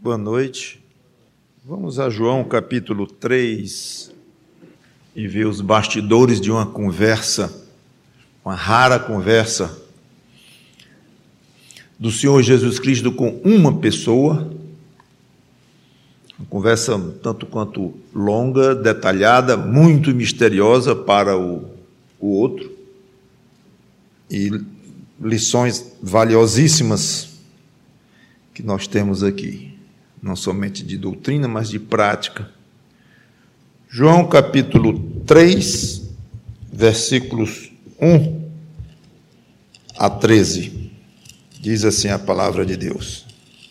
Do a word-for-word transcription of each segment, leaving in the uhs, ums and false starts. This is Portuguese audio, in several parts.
Boa noite. Vamos a João capítulo três e ver os bastidores de uma conversa, uma rara conversa do Senhor Jesus Cristo com uma pessoa, uma conversa tanto quanto longa, detalhada, muito misteriosa para o, o outro, e lições valiosíssimas que nós temos aqui, não somente de doutrina, mas de prática. João capítulo três, versículos um a treze, diz assim a palavra de Deus.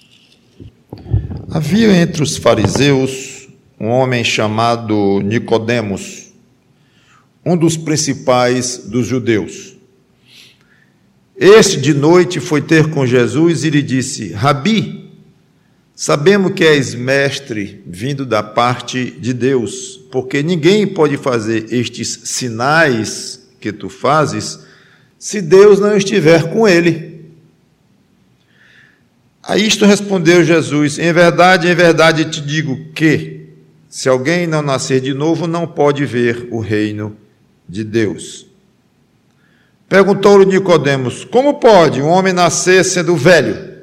Havia entre os fariseus um homem chamado Nicodemos, um dos principais dos judeus. Este de noite foi ter com Jesus e lhe disse: Rabi, sabemos que és mestre vindo da parte de Deus, porque ninguém pode fazer estes sinais que tu fazes se Deus não estiver com ele. A isto respondeu Jesus: Em verdade, em verdade te digo que, se alguém não nascer de novo, não pode ver o reino de Deus. Perguntou-lhe Nicodemos: Como pode um homem nascer sendo velho?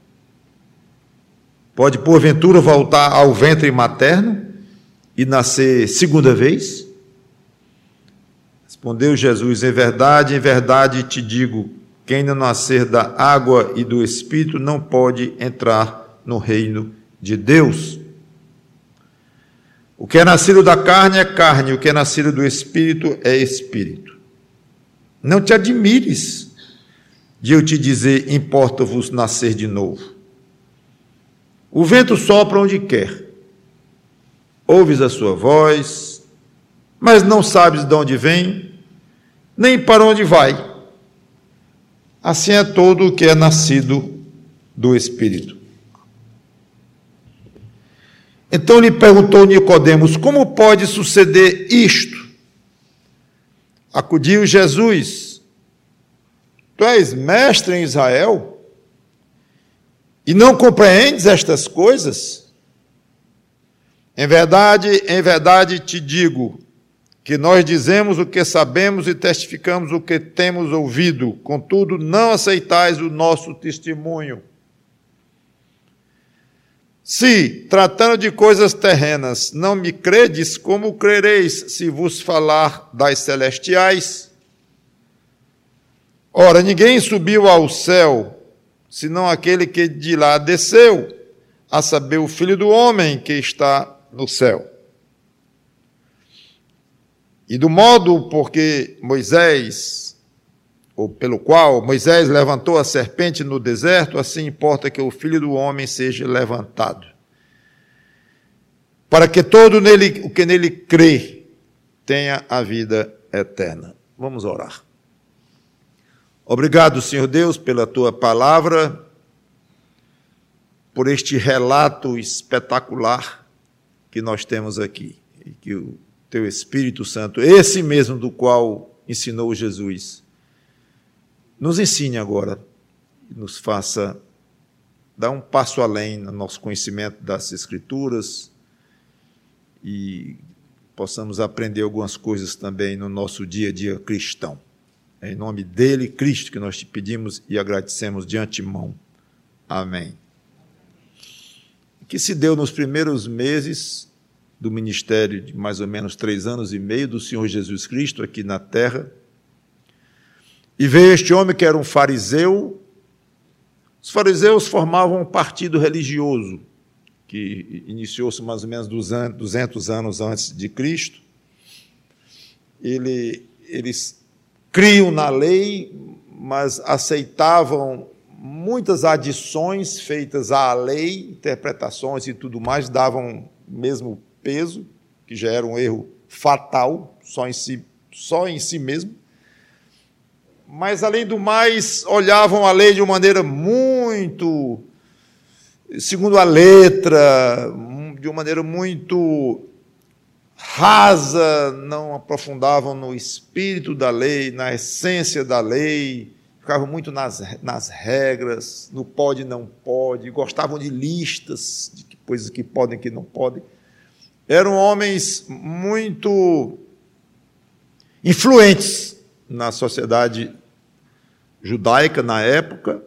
Pode, porventura, voltar ao ventre materno e nascer segunda vez? Respondeu Jesus: Em verdade, em verdade te digo, quem não nascer da água e do Espírito não pode entrar no reino de Deus. O que é nascido da carne é carne, o que é nascido do Espírito é Espírito. Não te admires de eu te dizer: importa-vos nascer de novo. O vento sopra onde quer, ouves a sua voz, mas não sabes de onde vem, nem para onde vai. Assim é todo o que é nascido do Espírito. Então lhe perguntou Nicodemos: Como pode suceder isto? Acudiu Jesus: Tu és mestre em Israel e não compreendes estas coisas? Em verdade, em verdade te digo que nós dizemos o que sabemos e testificamos o que temos ouvido, contudo não aceitais o nosso testemunho. Se, tratando de coisas terrenas, não me credes, como crereis se vos falar das celestiais? Ora, ninguém subiu ao céu, senão aquele que de lá desceu, a saber, o Filho do Homem que está no céu. E do modo porque Moisés, ou pelo qual Moisés levantou a serpente no deserto, assim importa que o Filho do Homem seja levantado, para que todo nele, o que nele crê tenha a vida eterna. Vamos orar. Obrigado, Senhor Deus, pela Tua palavra, por este relato espetacular que nós temos aqui, e que o Teu Espírito Santo, esse mesmo do qual ensinou Jesus, nos ensine agora, nos faça dar um passo além no nosso conhecimento das Escrituras e possamos aprender algumas coisas também no nosso dia a dia cristão. É em nome dele, Cristo, que nós te pedimos e agradecemos de antemão. Amém. Que se deu nos primeiros meses do ministério de mais ou menos três anos e meio do Senhor Jesus Cristo aqui na terra, e veio este homem que era um fariseu. Os fariseus formavam um partido religioso que iniciou-se mais ou menos duzentos anos antes de Cristo. Ele, eles criam na lei, mas aceitavam muitas adições feitas à lei, interpretações e tudo mais, davam mesmo peso, que já era um erro fatal, só em si, só em si mesmo. Mas, além do mais, olhavam a lei de uma maneira muito, segundo a letra, de uma maneira muito rasa, não aprofundavam no espírito da lei, na essência da lei, ficavam muito nas, nas regras, no pode e não pode, gostavam de listas, de coisas que podem e que não podem. Eram homens muito influentes na sociedade judaica na época,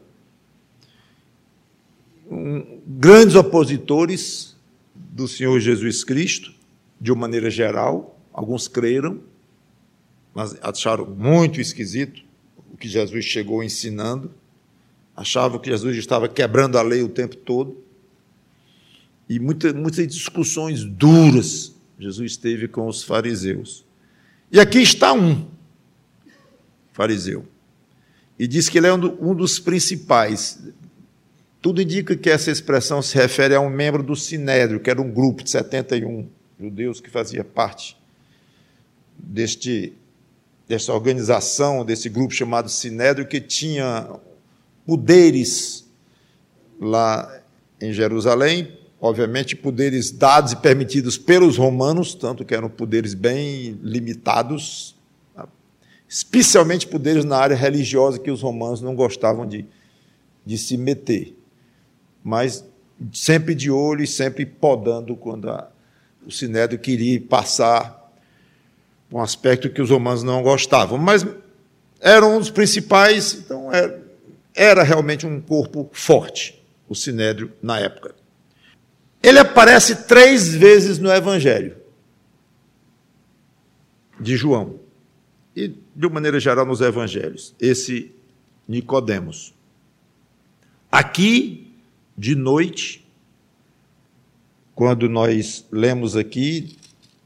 um, grandes opositores do Senhor Jesus Cristo, de uma maneira geral. Alguns creram, mas acharam muito esquisito o que Jesus chegou ensinando, achavam que Jesus estava quebrando a lei o tempo todo, e muita, muitas discussões duras Jesus teve com os fariseus. E aqui está um fariseu, e diz que ele é um, do, um dos principais. Tudo indica que essa expressão se refere a um membro do Sinédrio, que era um grupo de setenta e um judeus que fazia parte deste, desta organização, desse grupo chamado Sinédrio, que tinha poderes lá em Jerusalém, obviamente poderes dados e permitidos pelos romanos, tanto que eram poderes bem limitados, especialmente poderes na área religiosa que os romanos não gostavam de, de se meter, mas sempre de olho e sempre podando quando a, o Sinédrio queria passar um aspecto que os romanos não gostavam. Mas era um dos principais, então era, era realmente um corpo forte, o Sinédrio, na época. Ele aparece três vezes no Evangelho de João, e, de uma maneira geral, nos Evangelhos, esse Nicodemos. Aqui, de noite, quando nós lemos aqui,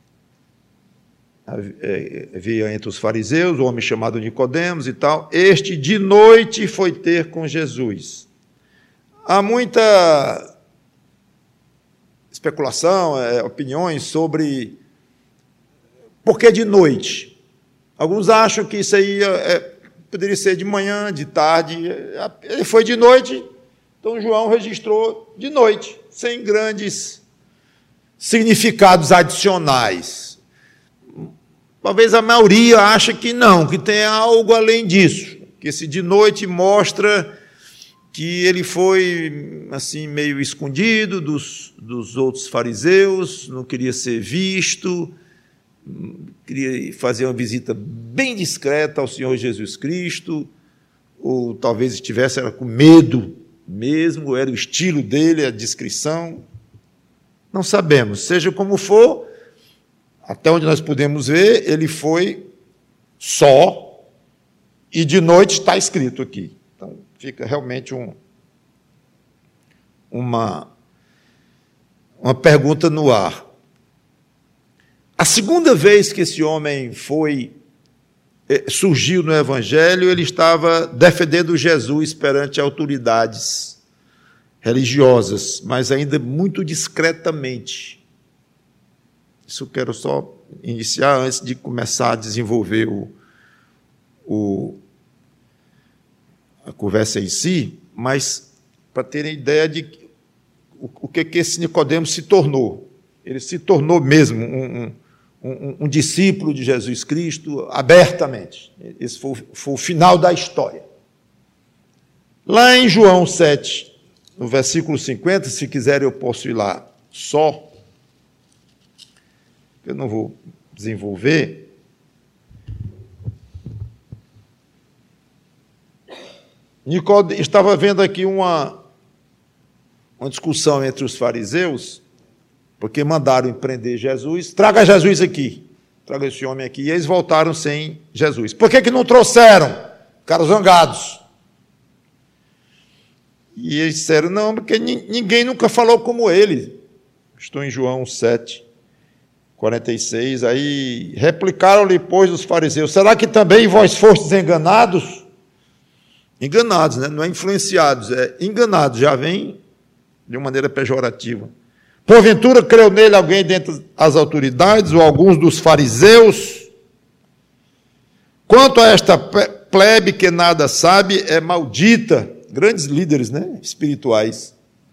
havia entre os fariseus, um homem chamado Nicodemos e tal, este de noite foi ter com Jesus. Há muita especulação, é, opiniões sobre por que de noite. Alguns acham que isso aí é, poderia ser de manhã, de tarde. Ele foi de noite, então João registrou de noite, sem grandes significados adicionais. Talvez a maioria ache que não, que tem algo além disso, que esse de noite mostra que ele foi assim meio escondido dos, dos outros fariseus, não queria ser visto, queria fazer uma visita bem discreta ao Senhor Jesus Cristo, ou talvez estivesse era com medo mesmo, era o estilo dele, a discrição. Não sabemos. Seja como for, até onde nós podemos ver, ele foi só, e de noite está escrito aqui. Então, fica realmente um, uma, uma pergunta no ar. A segunda vez que esse homem foi, surgiu no Evangelho, ele estava defendendo Jesus perante autoridades religiosas, mas ainda muito discretamente. Isso eu quero só iniciar antes de começar a desenvolver o, o, a conversa em si, mas para terem ideia de o, o que, que esse Nicodemos se tornou. Ele se tornou mesmo um, um, um, um discípulo de Jesus Cristo abertamente. Esse foi, foi o final da história. Lá em João sete, no versículo cinquenta, se quiserem eu posso ir lá só, eu não vou desenvolver. Nicodemos, estava vendo aqui uma, uma discussão entre os fariseus, porque mandaram prender Jesus. Traga Jesus aqui, traga esse homem aqui. E eles voltaram sem Jesus. Por que que não trouxeram? Ficaram zangados. E eles disseram, não, porque ninguém nunca falou como ele. Estou em João sete, quarenta e seis. Aí replicaram-lhe, pois, os fariseus, será que também vós fostes enganados? Enganados, né? Não é influenciados, é enganados, já vem de uma maneira pejorativa. Porventura creu nele alguém dentre as autoridades ou alguns dos fariseus? Quanto a esta plebe que nada sabe, é maldita. Grandes líderes, né? Espirituais.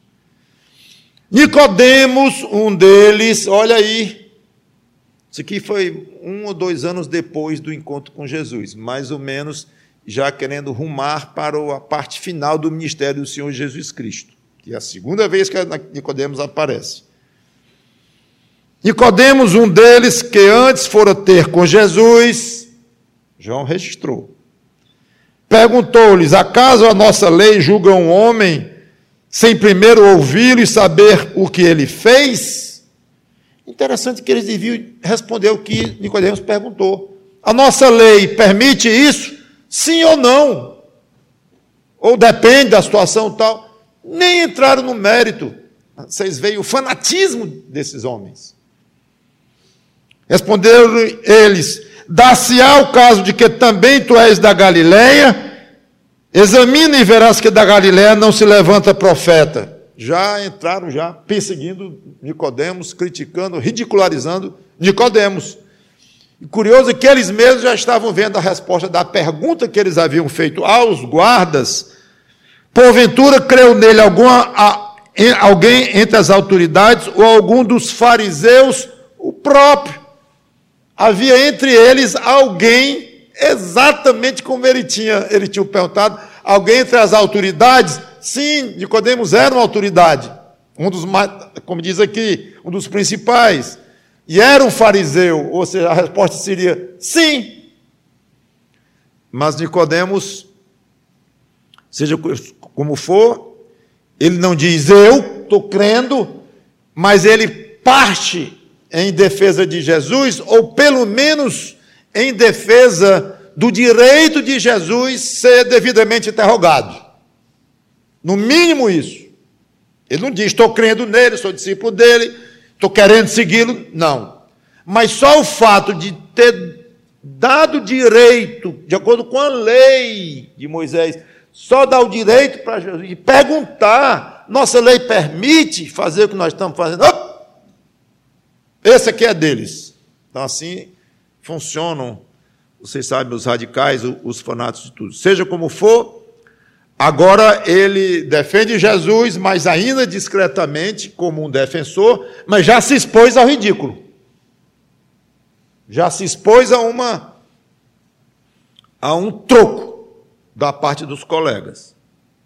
Nicodemos, um deles, olha aí, isso aqui foi um ou dois anos depois do encontro com Jesus, mais ou menos já querendo rumar para a parte final do ministério do Senhor Jesus Cristo, que é a segunda vez que Nicodemos aparece. Nicodemos, um deles que antes fora ter com Jesus, João registrou, perguntou-lhes: acaso a nossa lei julga um homem sem primeiro ouvi-lo e saber o que ele fez? Interessante que eles deviam responder o que Nicodemos perguntou. A nossa lei permite isso? Sim ou não? Ou depende da situação tal? Nem entraram no mérito. Vocês veem o fanatismo desses homens. Responderam eles: dar-se-á o caso de que também tu és da Galileia? Examina e verás que da Galileia não se levanta profeta. Já entraram já perseguindo Nicodemos, criticando, ridicularizando Nicodemos. E curioso é que eles mesmos já estavam vendo a resposta da pergunta que eles haviam feito aos guardas. Porventura creu nele alguma, a, em, alguém entre as autoridades ou algum dos fariseus? O próprio. Havia entre eles alguém exatamente como ele tinha, ele tinha perguntado, alguém entre as autoridades? Sim, Nicodemos era uma autoridade, um dos mais, como diz aqui, um dos principais, e era um fariseu, ou seja, a resposta seria sim. Mas Nicodemos, seja como for, ele não diz eu estou crendo, mas ele parte em defesa de Jesus, ou pelo menos em defesa do direito de Jesus ser devidamente interrogado. No mínimo isso. Ele não diz, estou crendo nele, sou discípulo dele, estou querendo segui-lo. Não. Mas só o fato de ter dado direito, de acordo com a lei de Moisés, só dar o direito para Jesus e perguntar, nossa lei permite fazer o que nós estamos fazendo? Oh! Esse aqui é deles. Então, assim funcionam, vocês sabem, os radicais, os fanáticos de tudo. Seja como for, agora ele defende Jesus, mas ainda discretamente, como um defensor, mas já se expôs ao ridículo. Já se expôs a, uma, a um troco da parte dos colegas.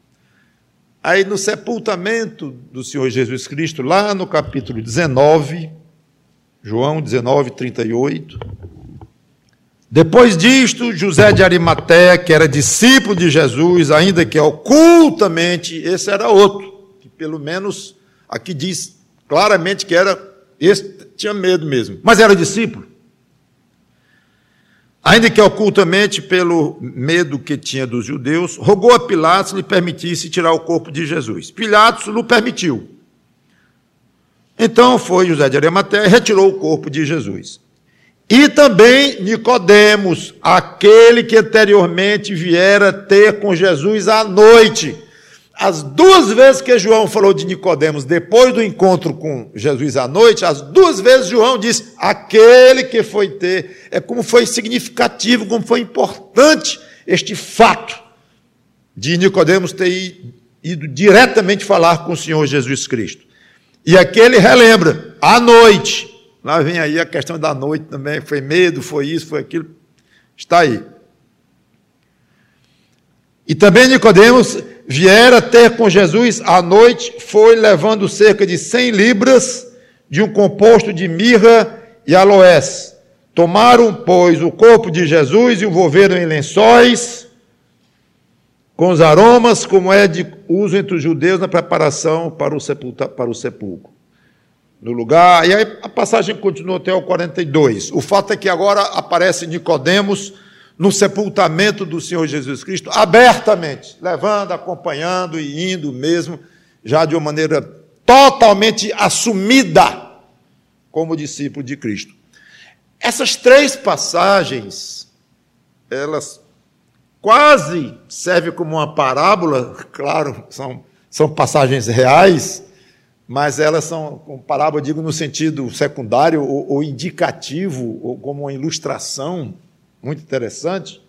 Aí, no sepultamento do Senhor Jesus Cristo, lá no capítulo dezenove, João dezenove, trinta e oito. Depois disto, José de Arimateia, que era discípulo de Jesus, ainda que ocultamente, esse era outro, que pelo menos aqui diz claramente que era, esse tinha medo mesmo, mas era discípulo. Ainda que ocultamente, pelo medo que tinha dos judeus, rogou a Pilatos lhe permitisse tirar o corpo de Jesus. Pilatos lhe permitiu. Então foi José de Arimateia e retirou o corpo de Jesus. E também Nicodemos, aquele que anteriormente viera ter com Jesus à noite. As duas vezes que João falou de Nicodemos, depois do encontro com Jesus à noite, as duas vezes João diz, aquele que foi ter, é como foi significativo, como foi importante este fato de Nicodemos ter ido diretamente falar com o Senhor Jesus Cristo. E aqui ele relembra, à noite, lá vem aí a questão da noite também, foi medo, foi isso, foi aquilo, está aí. E também Nicodemos viera ter com Jesus à noite, foi levando cerca de cem libras de um composto de mirra e aloés. Tomaram, pois, o corpo de Jesus e o envolveram em lençóis, com os aromas, como é de uso entre os judeus na preparação para o, sepulta, para o sepulcro. No lugar, e aí a passagem continua até o quarenta e dois. O fato é que agora aparece Nicodemos no sepultamento do Senhor Jesus Cristo, abertamente, levando, acompanhando e indo mesmo, já de uma maneira totalmente assumida como discípulo de Cristo. Essas três passagens, elas quase servem como uma parábola, claro, são, são passagens reais, mas elas são, como parábola, digo, no sentido secundário ou, ou indicativo, ou como uma ilustração muito interessante,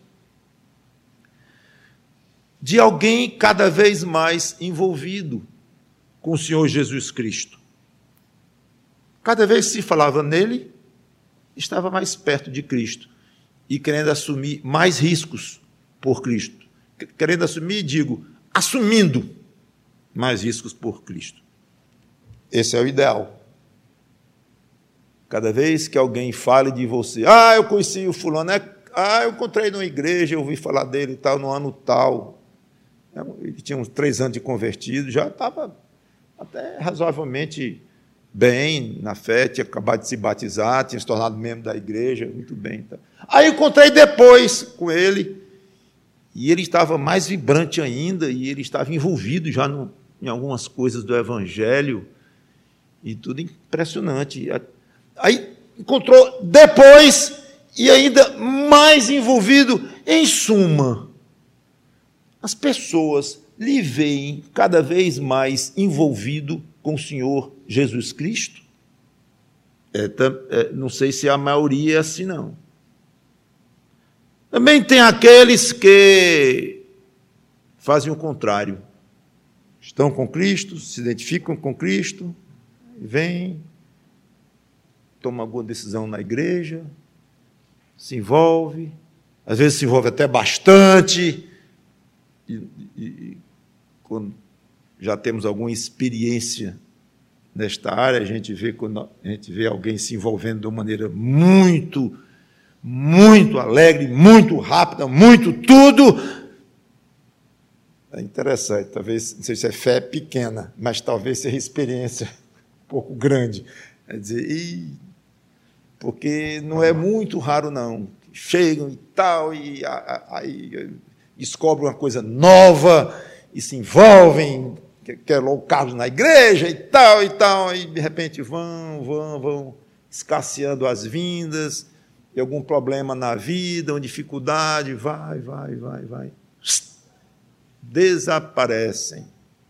de alguém cada vez mais envolvido com o Senhor Jesus Cristo. Cada vez que se falava nele, estava mais perto de Cristo e querendo assumir mais riscos por Cristo. Querendo assumir, digo, assumindo mais riscos por Cristo. Esse é o ideal. Cada vez que alguém fale de você, ah, eu conheci o fulano, é, ah, eu encontrei numa igreja, eu ouvi falar dele e tal, no ano tal. Ele tinha uns três anos de convertido, já estava até razoavelmente bem na fé, tinha acabado de se batizar, tinha se tornado membro da igreja, muito bem. Tá. Aí encontrei depois com ele, e ele estava mais vibrante ainda, e ele estava envolvido já no, em algumas coisas do Evangelho, e tudo impressionante. Aí encontrou depois, e ainda mais envolvido. Em suma, as pessoas lhe veem cada vez mais envolvido com o Senhor Jesus Cristo. É, é, não sei se a maioria é assim, não. Também tem aqueles que fazem o contrário. Estão com Cristo, se identificam com Cristo, vêm, tomam alguma decisão na igreja, se envolve, às vezes se envolve até bastante, e, e, e quando já temos alguma experiência nesta área, a gente vê quando a gente vê alguém se envolvendo de uma maneira muito, muito alegre, muito rápida, muito tudo. É interessante, talvez, não sei se é fé pequena, mas talvez seja experiência um pouco grande. É dizer, e, porque não é muito raro, não. Chegam e tal, e aí descobrem uma coisa nova, e se envolvem, querem logo carros na igreja e tal, e tal, e de repente vão, vão, vão escasseando as vindas, e algum problema na vida, uma dificuldade, vai, vai, vai, vai. Desaparecem.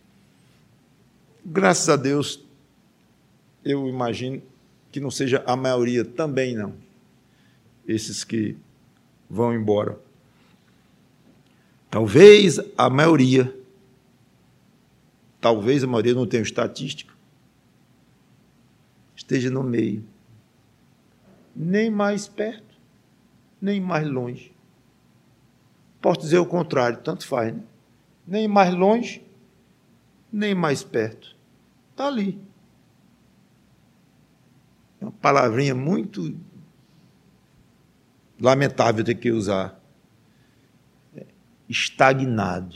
Graças a Deus, eu imagino que não seja a maioria também, não. Esses que vão embora. Talvez a maioria, talvez a maioria, não tenha estatística, esteja no meio. Nem mais perto, nem mais longe. Posso dizer o contrário, tanto faz, né? Nem mais longe, nem mais perto. Está ali. É uma palavrinha muito lamentável ter que usar. Estagnado.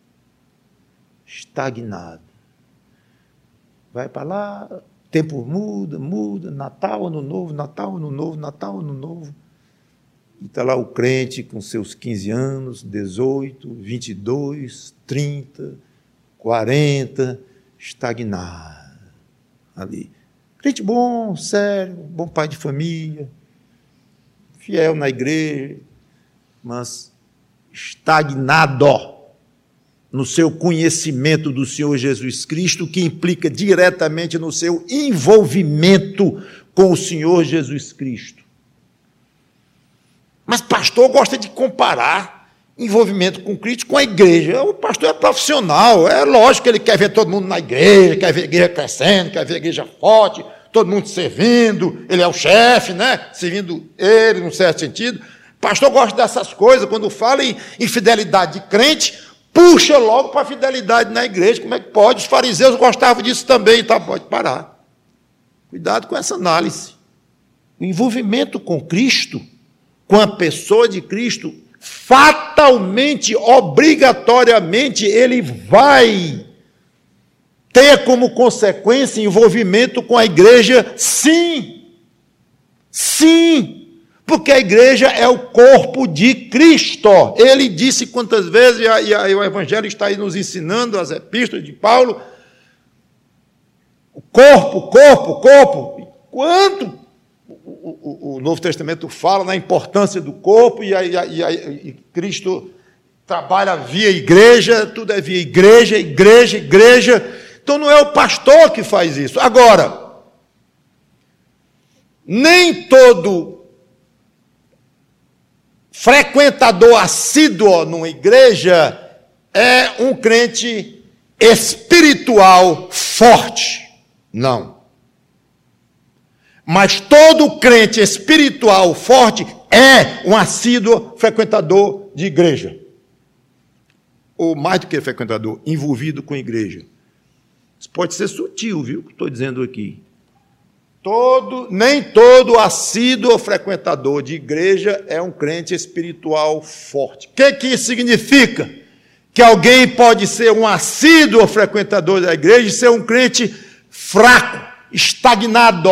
Estagnado. Vai para lá, tempo muda, muda, Natal, Ano Novo, Natal, Ano Novo, Natal, Ano Novo. E está lá o crente com seus quinze anos, dezoito, vinte e dois, trinta, quarenta, estagnado ali. Crente bom, sério, bom pai de família, fiel na igreja, mas estagnado no seu conhecimento do Senhor Jesus Cristo, que implica diretamente no seu envolvimento com o Senhor Jesus Cristo. Mas pastor gosta de comparar envolvimento com Cristo com a igreja. O pastor é profissional, é lógico que ele quer ver todo mundo na igreja, quer ver a igreja crescendo, quer ver a igreja forte, todo mundo servindo, ele é o chefe, né? Servindo ele, num certo sentido. Pastor gosta dessas coisas, quando fala em, em fidelidade de crente, puxa logo para a fidelidade na igreja. Como é que pode? Os fariseus gostavam disso também, tá? Pode parar. Cuidado com essa análise. O envolvimento com Cristo, com a pessoa de Cristo, fatalmente, obrigatoriamente, ele vai ter como consequência envolvimento com a igreja, sim, sim, porque a igreja é o corpo de Cristo. Ele disse quantas vezes, e, a, e, a, e o Evangelho está aí nos ensinando, as epístolas de Paulo, o corpo, corpo, corpo, quanto o, o, o Novo Testamento fala na importância do corpo, e, a, e, a, e, a, e Cristo trabalha via igreja, tudo é via igreja, igreja, igreja. Então não é o pastor que faz isso. Agora, nem todo frequentador assíduo numa igreja é um crente espiritual forte. Não. Mas todo crente espiritual forte é um assíduo frequentador de igreja. ou mais do que frequentador, envolvido com a igreja. Isso pode ser sutil, viu, que estou dizendo aqui. Todo, nem todo assíduo frequentador de igreja é um crente espiritual forte. O que, que isso significa? Que alguém pode ser um assíduo frequentador da igreja e ser um crente fraco, estagnado,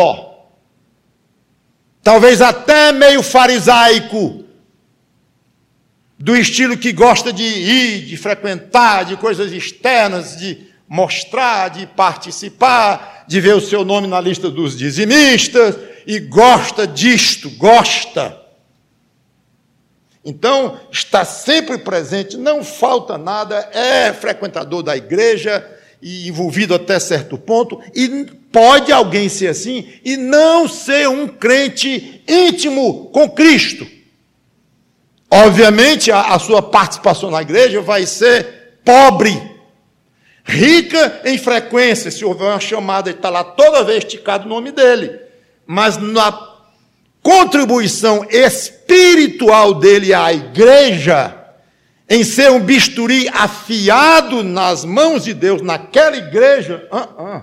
talvez até meio farisaico, do estilo que gosta de ir, de frequentar, de coisas externas, de mostrar, de participar, de ver o seu nome na lista dos dizimistas, e gosta disto, gosta. Então, está sempre presente, não falta nada, é frequentador da igreja, e envolvido até certo ponto, e pode alguém ser assim, e não ser um crente íntimo com Cristo. Obviamente, a, a sua participação na igreja vai ser pobre, rica em frequência, se houver uma chamada, ele está lá toda vez esticado o nome dele, mas na contribuição espiritual dele à igreja, em ser um bisturi afiado nas mãos de Deus, naquela igreja, uh -uh.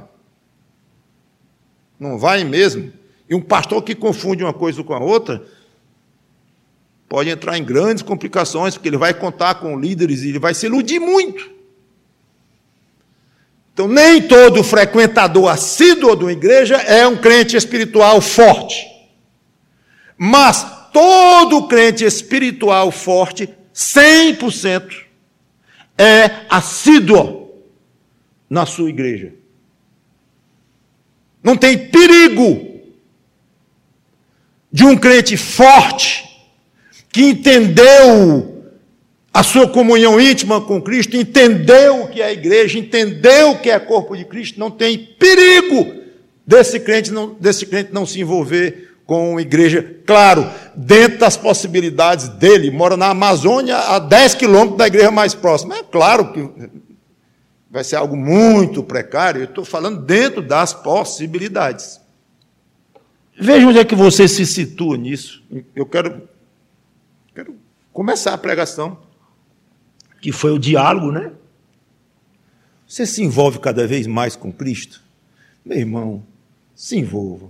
não vai mesmo. E um pastor que confunde uma coisa com a outra, pode entrar em grandes complicações, porque ele vai contar com líderes e ele vai se iludir muito. Então, nem todo frequentador assíduo de uma igreja é um crente espiritual forte. Mas todo crente espiritual forte, cem por cento, é assíduo na sua igreja. Não tem perigo de um crente forte, que entendeu a sua comunhão íntima com Cristo, entendeu o que é a igreja, entendeu o que é o corpo de Cristo, não tem perigo desse crente não, desse crente não se envolver com a igreja, claro, dentro das possibilidades dele. Mora na Amazônia, a dez quilômetros da igreja mais próxima. É claro que vai ser algo muito precário, eu estou falando dentro das possibilidades. Veja onde é que você se situa nisso. Eu quero, quero começar a pregação, que foi o diálogo, né? Você se envolve cada vez mais com Cristo? Meu irmão, se envolva.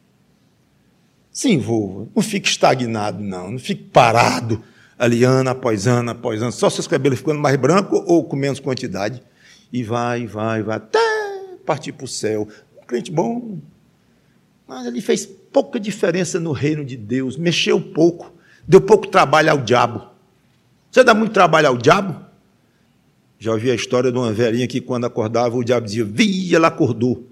Se envolva. Não fique estagnado, não. Não fique parado ali, ano após ano, após ano, só seus cabelos ficando mais brancos ou com menos quantidade. E vai, vai, vai, até partir para o céu. Um crente bom, mas ele fez pouca diferença no reino de Deus, mexeu pouco, deu pouco trabalho ao diabo. Você dá muito trabalho ao diabo? Já ouvi a história de uma velhinha que, quando acordava, o diabo dizia, vi, ela acordou.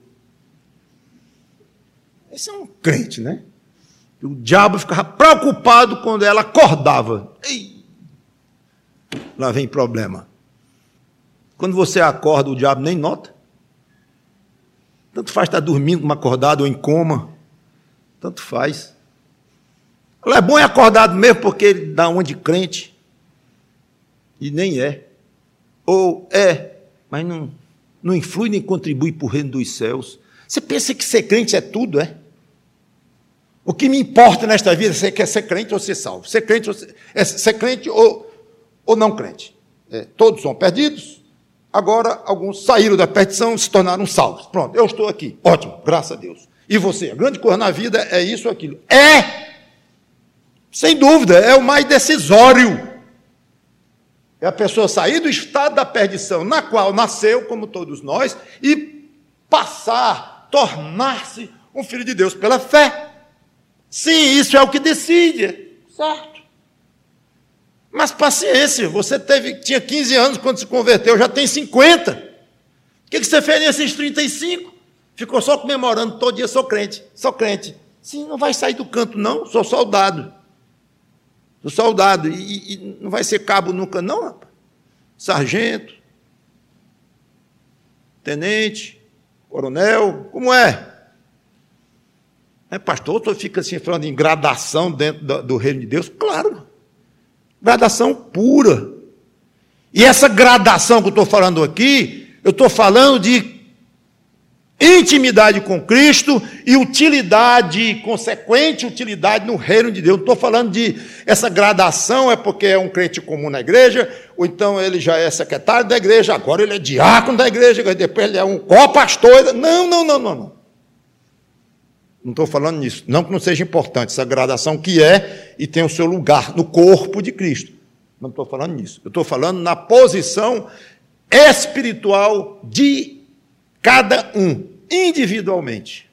Esse é um crente, né? O diabo ficava preocupado quando ela acordava. Ei, lá vem problema. Quando você acorda, o diabo nem nota. Tanto faz estar dormindo, como acordado, ou em coma. Tanto faz. Ela é bom é acordado mesmo, porque ele dá uma de crente. E nem é. Ou é, mas não, não influi nem contribui para o reino dos céus. Você pensa que ser crente é tudo, é? O que me importa nesta vida é se quer ser crente ou ser salvo. Ser crente ou, ser, é ser crente ou, ou não crente. É, todos são perdidos. Agora, alguns saíram da perdição e se tornaram salvos. Pronto, eu estou aqui. Ótimo, graças a Deus. E você? A grande coisa na vida é isso ou aquilo. É! Sem dúvida, é o mais decisório. É a pessoa sair do estado da perdição na qual nasceu, como todos nós, e passar, tornar-se um filho de Deus pela fé. Sim, isso é o que decide, certo? Mas paciência, você teve, tinha quinze anos quando se converteu, já tem cinquenta. O que você fez nesses trinta e cinco? Ficou só comemorando todo dia, sou crente, sou crente. Sim, não vai sair do canto não, sou soldado. Sou soldado, e, e não vai ser cabo nunca não, rapaz. Sargento, tenente, coronel, como é? É, pastor, o senhor fica assim falando em gradação dentro do, do reino de Deus? Claro, gradação pura. E essa gradação que eu estou falando aqui, eu estou falando de intimidade com Cristo e utilidade, consequente utilidade no reino de Deus. Não estou falando de essa gradação, é porque é um crente comum na igreja, ou então ele já é secretário da igreja, agora ele é diácono da igreja, depois ele é um co-pastor. Não, não, não, não, não. Não estou falando nisso. Não que não seja importante essa gradação que é e tem o seu lugar no corpo de Cristo. Não estou falando nisso. Eu estou falando na posição espiritual de cada um, individualmente.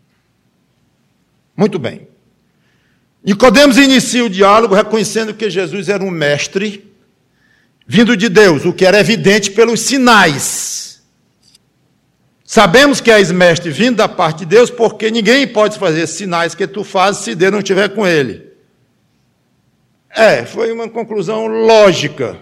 Muito bem. Nicodemos inicia o diálogo reconhecendo que Jesus era um mestre vindo de Deus, o que era evidente pelos sinais. Sabemos que és mestre vindo da parte de Deus, porque ninguém pode fazer sinais que tu fazes se Deus não estiver com ele. É, foi uma conclusão lógica.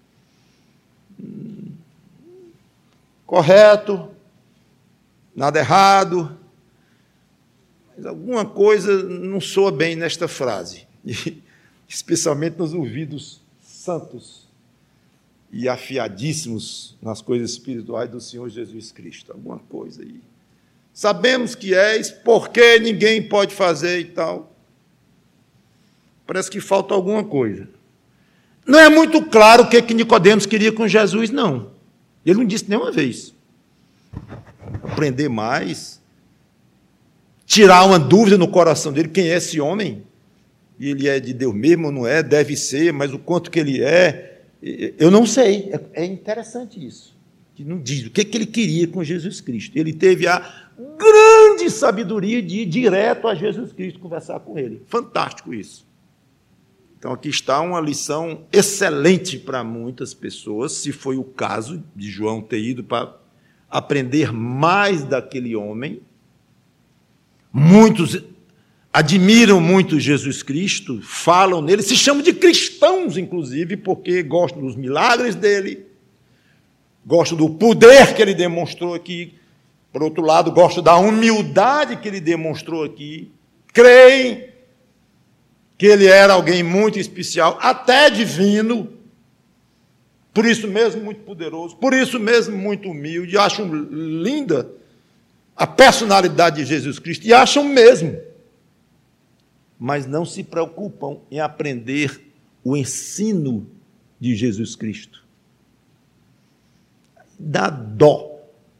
Correto. Nada errado, mas alguma coisa não soa bem nesta frase, especialmente nos ouvidos santos e afiadíssimos nas coisas espirituais do Senhor Jesus Cristo. Alguma coisa aí. Sabemos que és, porque ninguém pode fazer e tal. Parece que falta alguma coisa. Não é muito claro o que, que Nicodemos queria com Jesus, não. Ele não disse nenhuma vez. Aprender mais, tirar uma dúvida no coração dele, quem é esse homem? E ele é de Deus mesmo ou não é? Deve ser, mas o quanto que ele é, eu não sei. É interessante isso, que não diz o que, que ele queria com Jesus Cristo. Ele teve a grande sabedoria de ir direto a Jesus Cristo conversar com ele. Fantástico isso. Então aqui está uma lição excelente para muitas pessoas, se foi o caso de João ter ido para aprender mais daquele homem. Muitos admiram muito Jesus Cristo, falam nele, se chamam de cristãos, inclusive, porque gostam dos milagres dele, gostam do poder que ele demonstrou aqui, por outro lado, gostam da humildade que ele demonstrou aqui, creem que ele era alguém muito especial, até divino, por isso mesmo muito poderoso, por isso mesmo muito humilde. Acham linda a personalidade de Jesus Cristo, e acham mesmo, mas não se preocupam em aprender o ensino de Jesus Cristo. Dá dó,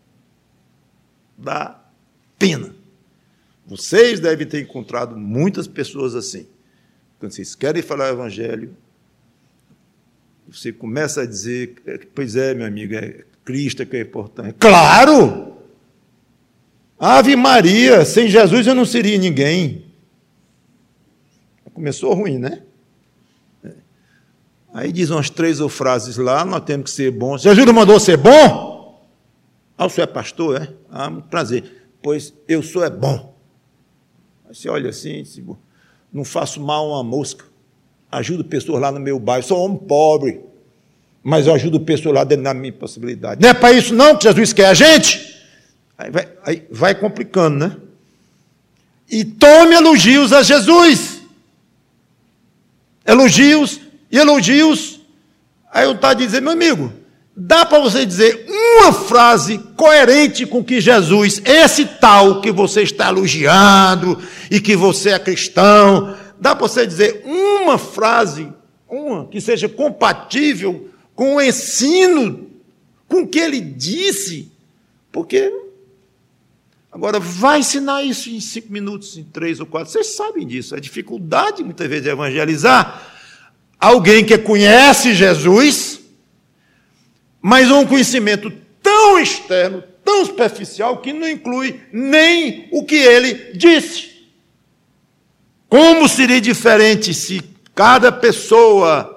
dá pena. Vocês devem ter encontrado muitas pessoas assim. Quando vocês querem falar o evangelho, você começa a dizer, pois é, meu amigo, é Cristo que é importante. Claro! Ave Maria, sem Jesus eu não seria ninguém. Começou ruim, né? Aí diz umas três ou frases lá, nós temos que ser bons. Jesus mandou ser bom? Ah, o senhor é pastor, é? Ah, muito prazer. Pois eu sou é bom. Aí você olha assim, não faço mal a uma mosca. Ajudo pessoas lá no meu bairro. Sou homem pobre, mas eu ajudo pessoas lá dentro da minha possibilidade. Não é para isso não que Jesus quer a gente? Aí vai, aí vai complicando, né? E tome elogios a Jesus. Elogios e elogios. Aí eu estou dizendo, meu amigo, dá para você dizer uma frase coerente com que Jesus, esse tal que você está elogiando e que você é cristão, dá para você dizer uma frase, uma, que seja compatível com o ensino, com o que ele disse? Porque, agora, vai ensinar isso em cinco minutos, em três ou quatro, vocês sabem disso, a dificuldade, muitas vezes, de evangelizar alguém que conhece Jesus, mas um conhecimento tão externo, tão superficial, que não inclui nem o que ele disse. Como seria diferente se cada pessoa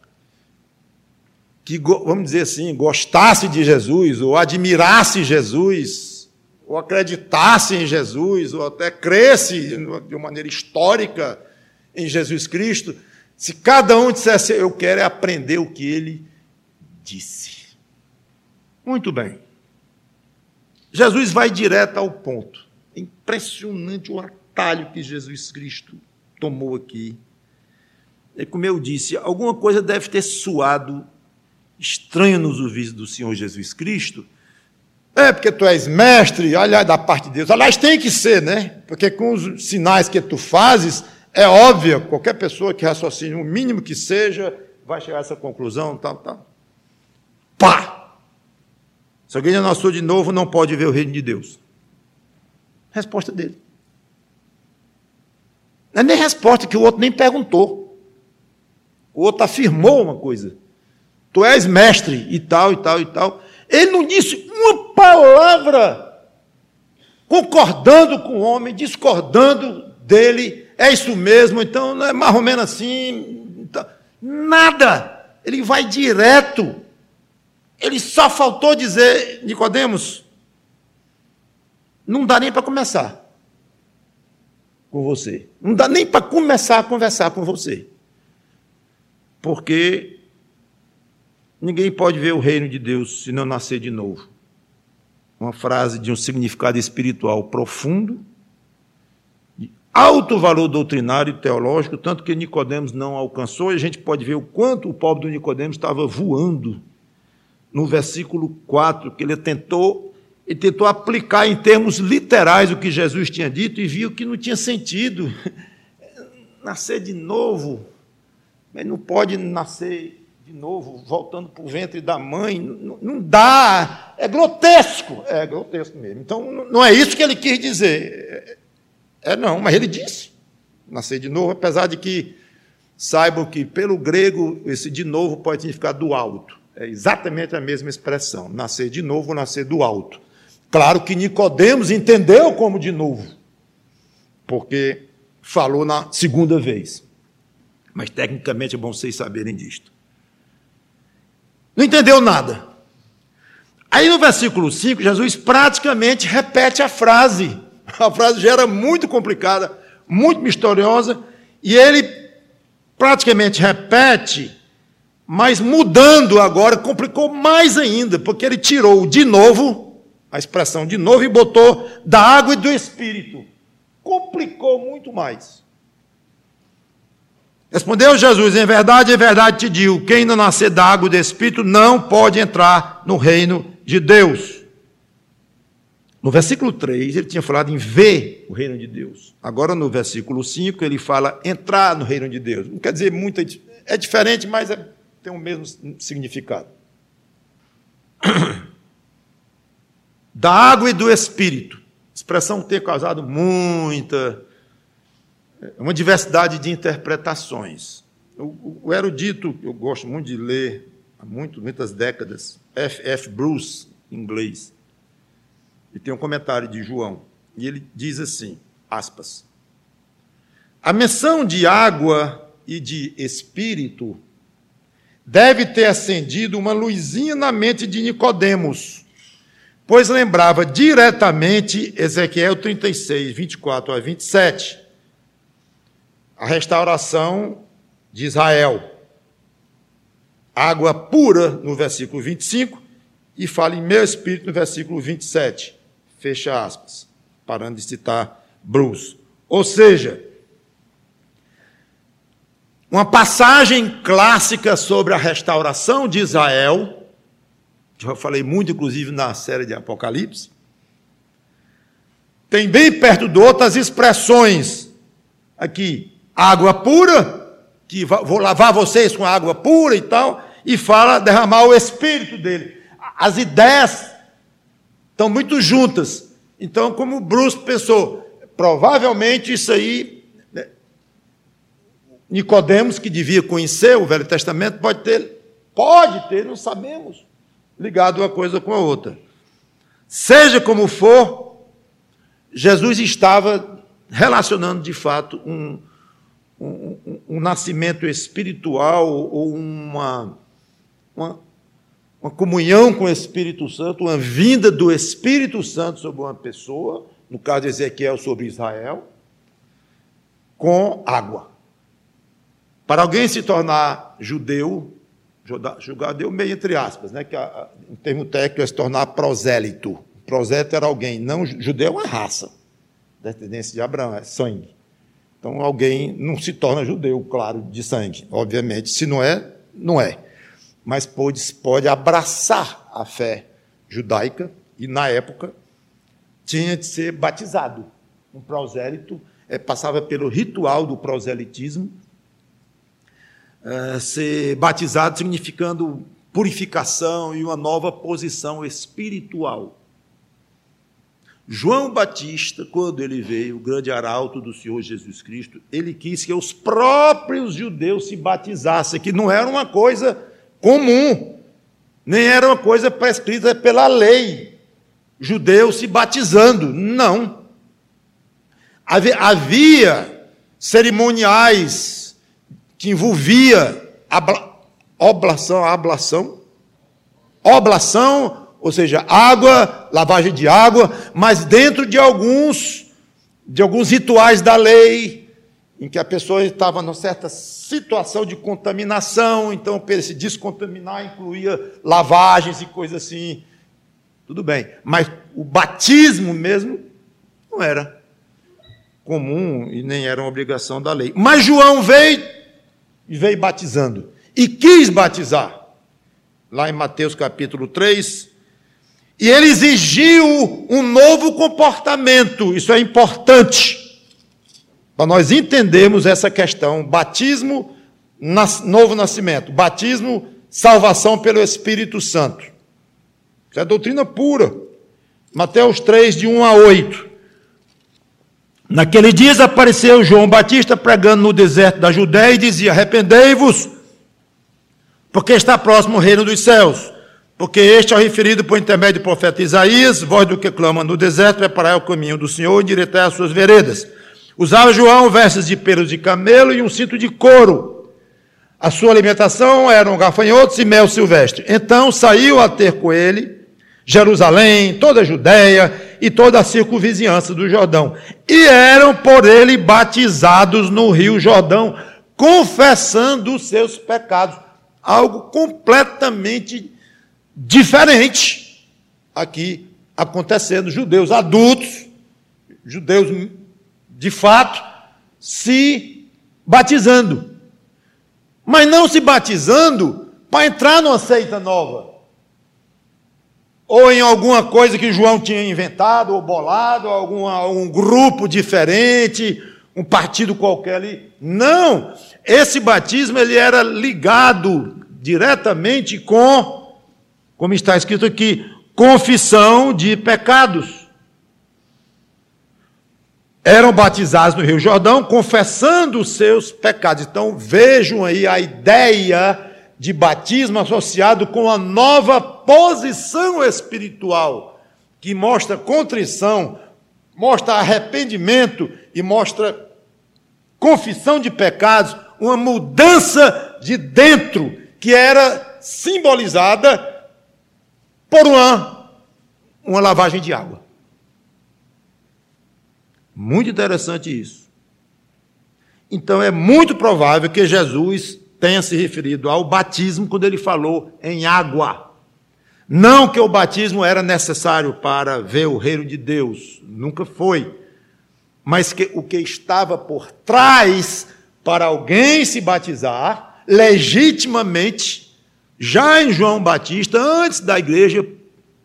que, vamos dizer assim, gostasse de Jesus, ou admirasse Jesus, ou acreditasse em Jesus, ou até cresce de uma maneira histórica em Jesus Cristo, se cada um dissesse, eu quero é aprender o que ele disse. Muito bem. Jesus vai direto ao ponto. É impressionante o atalho que Jesus Cristo tomou aqui. E como eu disse, alguma coisa deve ter soado estranha nos ouvidos do Senhor Jesus Cristo, É porque tu és mestre, olha da parte de Deus. Aliás, tem que ser, né? Porque com os sinais que tu fazes, é óbvio, qualquer pessoa que raciocine, o mínimo que seja, vai chegar a essa conclusão, tal, tal. Pá! Se alguém já nasceu de novo, não pode ver o reino de Deus. Resposta dele. Não é nem resposta que o outro nem perguntou. O outro afirmou uma coisa. Tu és mestre e tal, e tal, e tal. Ele não disse uma palavra concordando com o homem, discordando dele. É isso mesmo, então não é mais ou menos assim. Então, nada. Ele vai direto. Ele só faltou dizer, Nicodemos, não dá nem para começar com você. Não dá nem para começar a conversar com você. Porque ninguém pode ver o reino de Deus se não nascer de novo. Uma frase de um significado espiritual profundo, de alto valor doutrinário e teológico, tanto que Nicodemos não alcançou, e a gente pode ver o quanto o pobre do Nicodemos estava voando no versículo quatro, que ele tentou, ele tentou aplicar em termos literais o que Jesus tinha dito e viu que não tinha sentido. Nascer de novo, mas não pode nascer de novo, voltando para o ventre da mãe, não, não dá, é grotesco, é grotesco mesmo. Então, não é isso que ele quis dizer, é, é não, mas ele disse, nascer de novo, apesar de que saibam que, pelo grego, esse de novo pode significar do alto, é exatamente a mesma expressão, nascer de novo, nascer do alto. Claro que Nicodemos entendeu como de novo, porque falou na segunda vez, mas tecnicamente é bom vocês saberem disto. Não entendeu nada. Aí no versículo cinco, Jesus praticamente repete a frase. A frase já era muito complicada, muito misteriosa, e ele praticamente repete, mas mudando agora, complicou mais ainda, porque ele tirou de novo, a expressão de novo, e botou da água e do Espírito. Complicou muito mais. Respondeu Jesus, em verdade, em verdade te digo, quem não nascer da água e do Espírito não pode entrar no reino de Deus. No versículo três, ele tinha falado em ver o reino de Deus. Agora, no versículo cinco, ele fala entrar no reino de Deus. Não quer dizer muito, é diferente, mas é, tem o mesmo significado. Da água e do Espírito. Expressão que tem causado muita... uma diversidade de interpretações. O, o erudito, eu gosto muito de ler, há muito, muitas décadas, F F Bruce, em inglês, e tem um comentário de João, e ele diz assim, aspas, a menção de água e de espírito deve ter acendido uma luzinha na mente de Nicodemos, pois lembrava diretamente Ezequiel trinta e seis, vinte e quatro a vinte e sete, a restauração de Israel. Água pura, no versículo vinte e cinco, e fala em meu espírito, no versículo vinte e sete. Fecha aspas, parando de citar Bruce. Ou seja, uma passagem clássica sobre a restauração de Israel, que eu falei muito, inclusive, na série de Apocalipse, tem bem perto do outro as expressões aqui, água pura, que vou lavar vocês com água pura e tal, e fala derramar o Espírito dele. As ideias estão muito juntas. Então, como Bruce pensou, provavelmente isso aí, né, Nicodemos, que devia conhecer o Velho Testamento, pode ter, pode ter, não sabemos, ligado uma coisa com a outra. Seja como for, Jesus estava relacionando, de fato, um Um, um, um nascimento espiritual ou uma, uma, uma comunhão com o Espírito Santo, uma vinda do Espírito Santo sobre uma pessoa, no caso de Ezequiel sobre Israel, com água. Para alguém se tornar judeu, judeu meio entre aspas, né, que a, em termo técnico é se tornar prosélito. Prosélito era alguém, não judeu é uma raça, descendência de Abraão, é sangue. Então, alguém não se torna judeu, claro, de sangue, obviamente. Se não é, não é. Mas pode, pode abraçar a fé judaica e na época tinha de ser batizado. Um prosélito é, passava pelo ritual do proselitismo, é, ser batizado significando purificação e uma nova posição espiritual. João Batista, quando ele veio, o grande arauto do Senhor Jesus Cristo, ele quis que os próprios judeus se batizassem, que não era uma coisa comum, nem era uma coisa prescrita pela lei, judeus se batizando, não. Havia cerimoniais que envolvia oblação, ablação, oblação, ou seja, água, lavagem de água, mas dentro de alguns, de alguns rituais da lei, em que a pessoa estava numa certa situação de contaminação, então, para se descontaminar, incluía lavagens e coisas assim. Tudo bem, mas o batismo mesmo não era comum e nem era uma obrigação da lei. Mas João veio e veio batizando, e quis batizar, lá em Mateus capítulo três, e ele exigiu um novo comportamento. Isso é importante para nós entendermos essa questão. Batismo, nas, novo nascimento. Batismo, salvação pelo Espírito Santo. Isso é doutrina pura. Mateus três, de um a oito. Naquele dia apareceu João Batista pregando no deserto da Judéia e dizia: arrependei-vos, porque está próximo o reino dos céus. Porque este é o referido por intermédio do profeta Isaías, voz do que clama no deserto, preparai o caminho do Senhor e endireitai as suas veredas. Usava João vestes de pelos de camelo e um cinto de couro. A sua alimentação eram gafanhotos e mel silvestre. Então saiu a ter com ele Jerusalém, toda a Judéia e toda a circunvizinhança do Jordão. E eram por ele batizados no rio Jordão, confessando os seus pecados. Algo completamente diferente aqui acontecendo. Judeus adultos, judeus de fato, se batizando. Mas não se batizando para entrar numa seita nova, ou em alguma coisa que João tinha inventado ou bolado, algum, algum grupo diferente, um partido qualquer ali. Não! Esse batismo ele era ligado diretamente com, como está escrito aqui, confissão de pecados. Eram batizados no Rio Jordão, confessando os seus pecados. Então, vejam aí a ideia de batismo associado com a nova posição espiritual, que mostra contrição, mostra arrependimento e mostra confissão de pecados, uma mudança de dentro, que era simbolizada por uma, uma lavagem de água. Muito interessante isso. Então, é muito provável que Jesus tenha se referido ao batismo quando ele falou em água. Não que o batismo era necessário para ver o reino de Deus, nunca foi. Mas que o que estava por trás para alguém se batizar legitimamente, já em João Batista, antes da igreja, um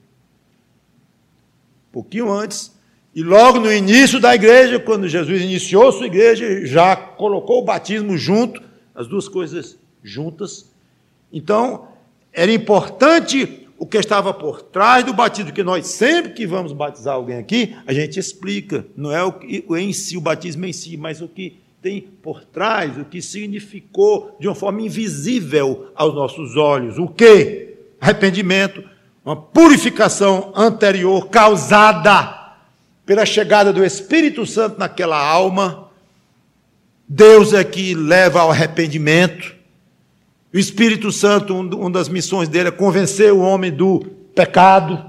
pouquinho antes, e logo no início da igreja, quando Jesus iniciou sua igreja, já colocou o batismo junto, as duas coisas juntas. Então, era importante o que estava por trás do batismo, que nós sempre que vamos batizar alguém aqui, a gente explica, não é o, o em si, o batismo em si, mas o que tem por trás, o que significou de uma forma invisível aos nossos olhos. O quê? Arrependimento, uma purificação anterior causada pela chegada do Espírito Santo naquela alma. Deus é que leva ao arrependimento. O Espírito Santo, uma das missões dele é convencer o homem do pecado.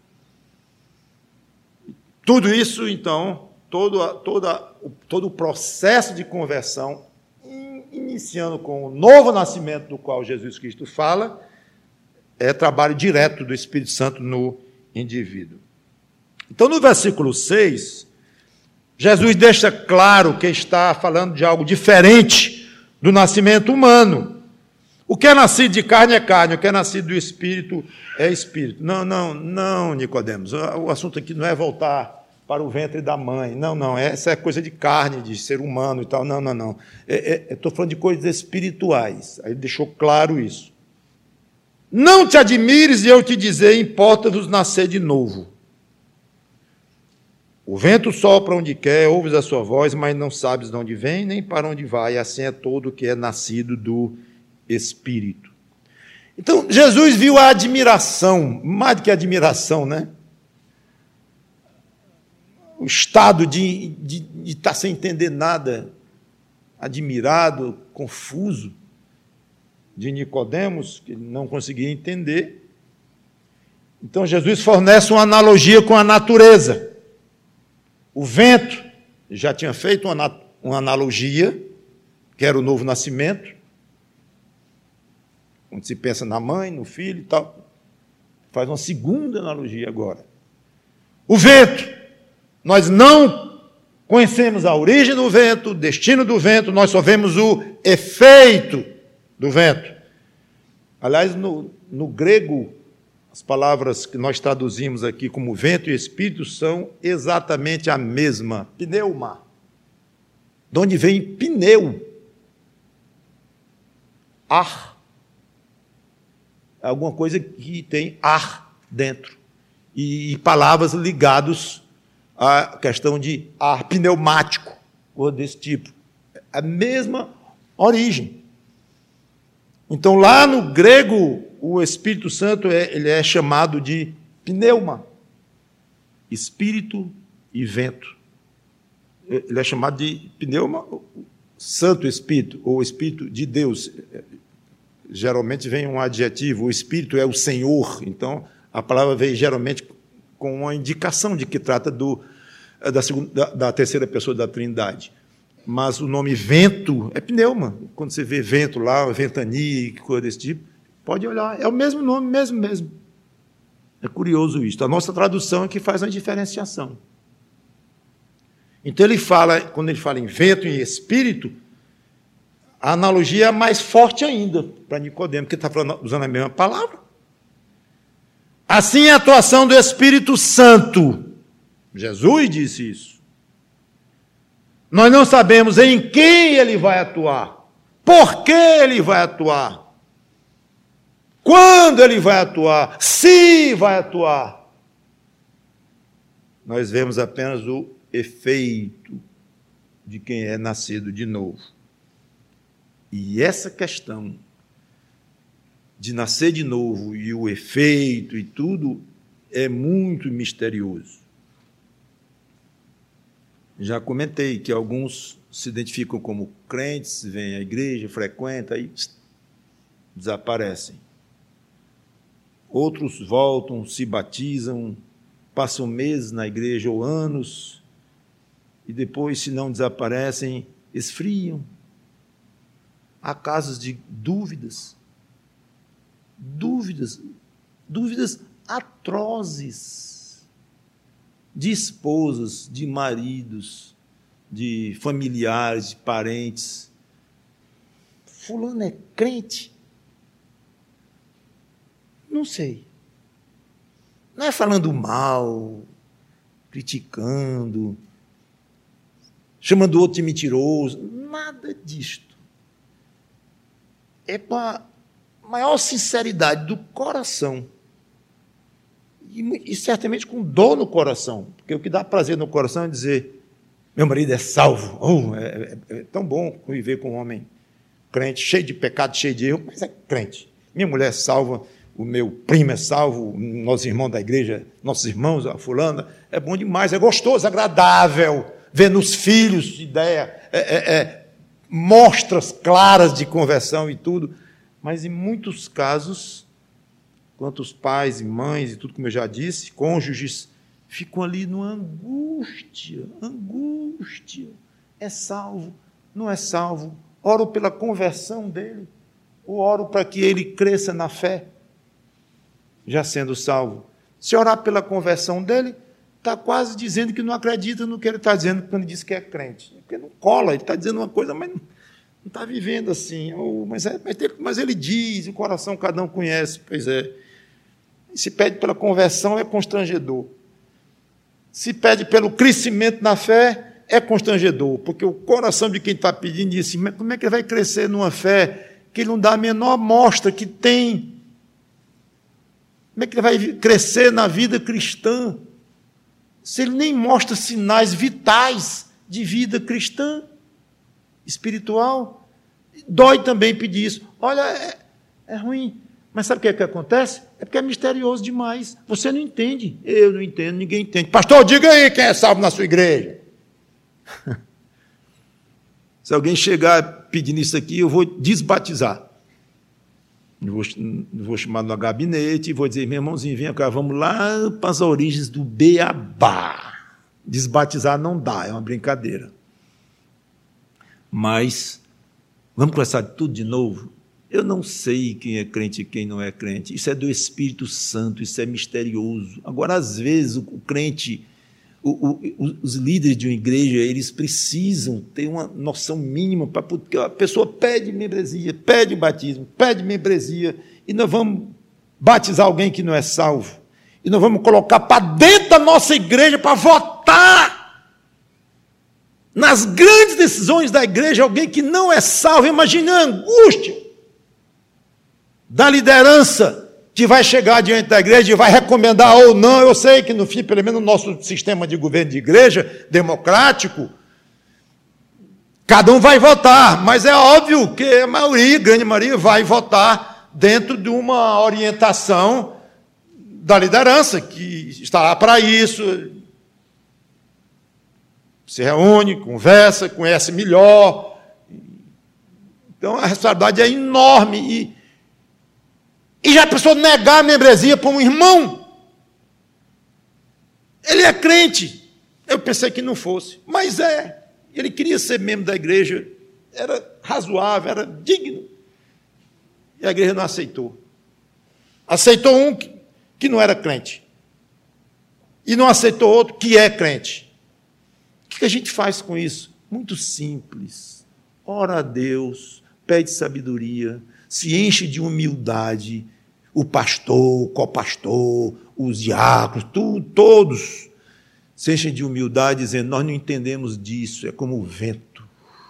Tudo isso, então, todo, toda, todo o processo de conversão, iniciando com o novo nascimento do qual Jesus Cristo fala, é trabalho direto do Espírito Santo no indivíduo. Então, no versículo seis, Jesus deixa claro que está falando de algo diferente do nascimento humano. O que é nascido de carne é carne, o que é nascido do Espírito é Espírito. Não, não, não, Nicodemos, o assunto aqui não é voltar para o ventre da mãe. Não, não, essa é coisa de carne, de ser humano e tal. Não, não, não. Estou falando de coisas espirituais. Aí ele deixou claro isso. Não te admires de eu te dizer, importa-vos nascer de novo. O vento sopra onde quer, ouves a sua voz, mas não sabes de onde vem, nem para onde vai. Assim é todo o que é nascido do Espírito. Então, Jesus viu a admiração, mais do que admiração, né? O estado de, de, de estar sem entender nada, admirado, confuso, de Nicodemos, que ele não conseguia entender. Então, Jesus fornece uma analogia com a natureza. O vento, já tinha feito uma, uma analogia, que era o novo nascimento, onde se pensa na mãe, no filho e tal. Faz uma segunda analogia agora. O vento, nós não conhecemos a origem do vento, o destino do vento, nós só vemos o efeito do vento. Aliás, no, no grego, as palavras que nós traduzimos aqui como vento e espírito são exatamente a mesma, pneuma. De onde vem pneu? Ar. Alguma coisa que tem ar dentro. E, e palavras ligadas à questão de ar pneumático, ou desse tipo. A mesma origem. Então, lá no grego, o Espírito Santo é, ele é chamado de pneuma, espírito e vento. Ele é chamado de pneuma, Santo Espírito, ou Espírito de Deus. Geralmente vem um adjetivo, o Espírito é o Senhor, então a palavra vem geralmente com uma indicação de que trata do, da, segunda, da, da terceira pessoa da Trindade. Mas o nome vento é pneuma. Quando você vê vento lá, ventania, coisa desse tipo, pode olhar, é o mesmo nome, mesmo, mesmo. É curioso isso. A nossa tradução é que faz uma diferenciação. Então ele fala, quando ele fala em vento e espírito, a analogia é mais forte ainda para Nicodemo, porque está usando a mesma palavra. Assim é a atuação do Espírito Santo. Jesus disse isso. Nós não sabemos em quem ele vai atuar, por que ele vai atuar, quando ele vai atuar, se vai atuar. Nós vemos apenas o efeito de quem é nascido de novo. E essa questão de nascer de novo e o efeito e tudo é muito misterioso. Já comentei que alguns se identificam como crentes, vêm à igreja, frequentam e desaparecem. Outros voltam, se batizam, passam meses na igreja ou anos, e depois, se não desaparecem, esfriam. Há casos de dúvidas, dúvidas, dúvidas atrozes, de esposas, de maridos, de familiares, de parentes. Fulano é crente? Não sei. Não é falando mal, criticando, chamando o outro de mentiroso, nada disto. É com a maior sinceridade do coração. E, e certamente com dor no coração, porque o que dá prazer no coração é dizer, meu marido é salvo, oh, é, é, é tão bom conviver com um homem crente, cheio de pecado, cheio de erro, mas é crente. Minha mulher é salva, o meu primo é salvo, nossos irmãos da igreja, nossos irmãos, a fulana, é bom demais, é gostoso, agradável, ver nos filhos ideia, é, é, é, mostras claras de conversão e tudo, mas em muitos casos, quantos pais e mães e tudo, como eu já disse, cônjuges, ficam ali numa angústia, angústia, é salvo, não é salvo, oro pela conversão dele, ou oro para que ele cresça na fé, já sendo salvo. Se orar pela conversão dele, está quase dizendo que não acredita no que ele está dizendo quando ele diz que é crente, porque não cola, ele está dizendo uma coisa, mas Não está vivendo assim. Oh, mas, é, mas ele diz, o coração cada um conhece. Pois é. Se pede pela conversão, é constrangedor. Se pede pelo crescimento na fé, é constrangedor, porque o coração de quem está pedindo diz assim, mas como é que ele vai crescer numa fé que ele não dá a menor mostra que tem? Como é que ele vai crescer na vida cristã se ele nem mostra sinais vitais de vida cristã, espiritual? Dói também pedir isso. Olha, é, é ruim. Mas sabe o que é que acontece? É porque é misterioso demais. Você não entende. Eu não entendo, ninguém entende. Pastor, diga aí quem é salvo na sua igreja. Se alguém chegar pedindo isso aqui, eu vou desbatizar. Eu vou, eu vou chamar no gabinete e vou dizer, meu irmãozinho, vem cá, vamos lá para as origens do beabá. Desbatizar não dá, é uma brincadeira. Mas, vamos começar tudo de novo? Eu não sei quem é crente e quem não é crente. Isso é do Espírito Santo, isso é misterioso. Agora, às vezes, o, o crente, o, o, os líderes de uma igreja, eles precisam ter uma noção mínima, para, porque a pessoa pede membresia, pede batismo, pede membresia, e nós vamos batizar alguém que não é salvo. E nós vamos colocar para dentro da nossa igreja para votar nas grandes decisões da igreja alguém que não é salvo. Imagina a angústia da liderança que vai chegar diante da igreja e vai recomendar ou não. Eu sei que, no fim, pelo menos no nosso sistema de governo de igreja, democrático, cada um vai votar, mas é óbvio que a maioria, a grande maioria, vai votar dentro de uma orientação da liderança, que está lá para isso, se reúne, conversa, conhece melhor. Então, a responsabilidade é enorme. E E já a pessoa negar a membresia para um irmão, ele é crente. Eu pensei que não fosse, mas é. Ele queria ser membro da igreja, era razoável, era digno. E a igreja não aceitou. Aceitou um que, que não era crente. E não aceitou outro que é crente. O que a gente faz com isso? Muito simples. Ora a Deus, pede sabedoria, se enche de humildade, o pastor, o copastor, os diáconos, tudo, todos se enchem de humildade, dizendo, nós não entendemos disso, é como o vento.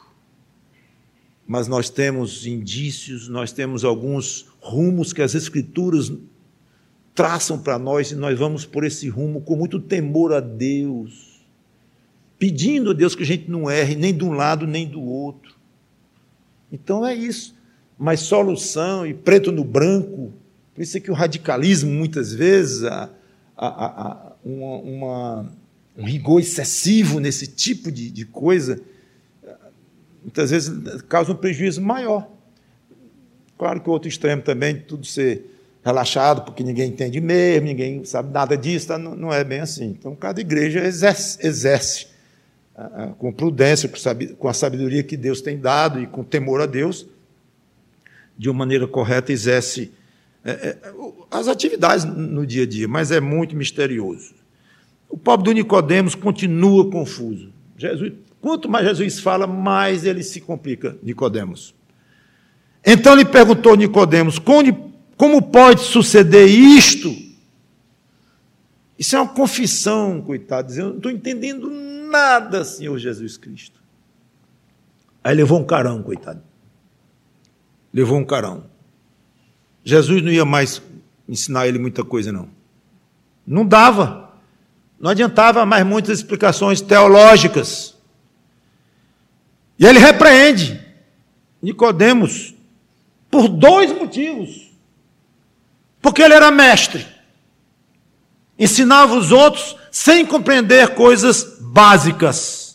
Mas nós temos indícios, nós temos alguns rumos que as Escrituras traçam para nós, e nós vamos por esse rumo com muito temor a Deus, pedindo a Deus que a gente não erre nem de um lado nem do outro. Então é isso. Mas solução e preto no branco, por isso é que o radicalismo, muitas vezes, a, a, a, uma, uma, um rigor excessivo nesse tipo de, de coisa, muitas vezes causa um prejuízo maior. Claro que o outro extremo também, tudo ser relaxado, porque ninguém entende mesmo, ninguém sabe nada disso, tá? não, não é bem assim. Então, cada igreja exerce, exerce a, a, com prudência, com a sabedoria que Deus tem dado e com temor a Deus, de uma maneira correta, exerce é, é, as atividades no dia a dia, mas é muito misterioso. O pobre do Nicodemos continua confuso. Jesus, quanto mais Jesus fala, mais ele se complica, Nicodemos. Então lhe perguntou Nicodemos, como, como pode suceder isto? Isso é uma confissão, coitado, dizendo, não estou entendendo nada, Senhor Jesus Cristo. Aí levou um carão, coitado. Levou um carão. Jesus não ia mais ensinar ele muita coisa, não. Não dava. Não adiantava mais muitas explicações teológicas. E ele repreende Nicodemos por dois motivos. Porque ele era mestre. Ensinava os outros sem compreender coisas básicas.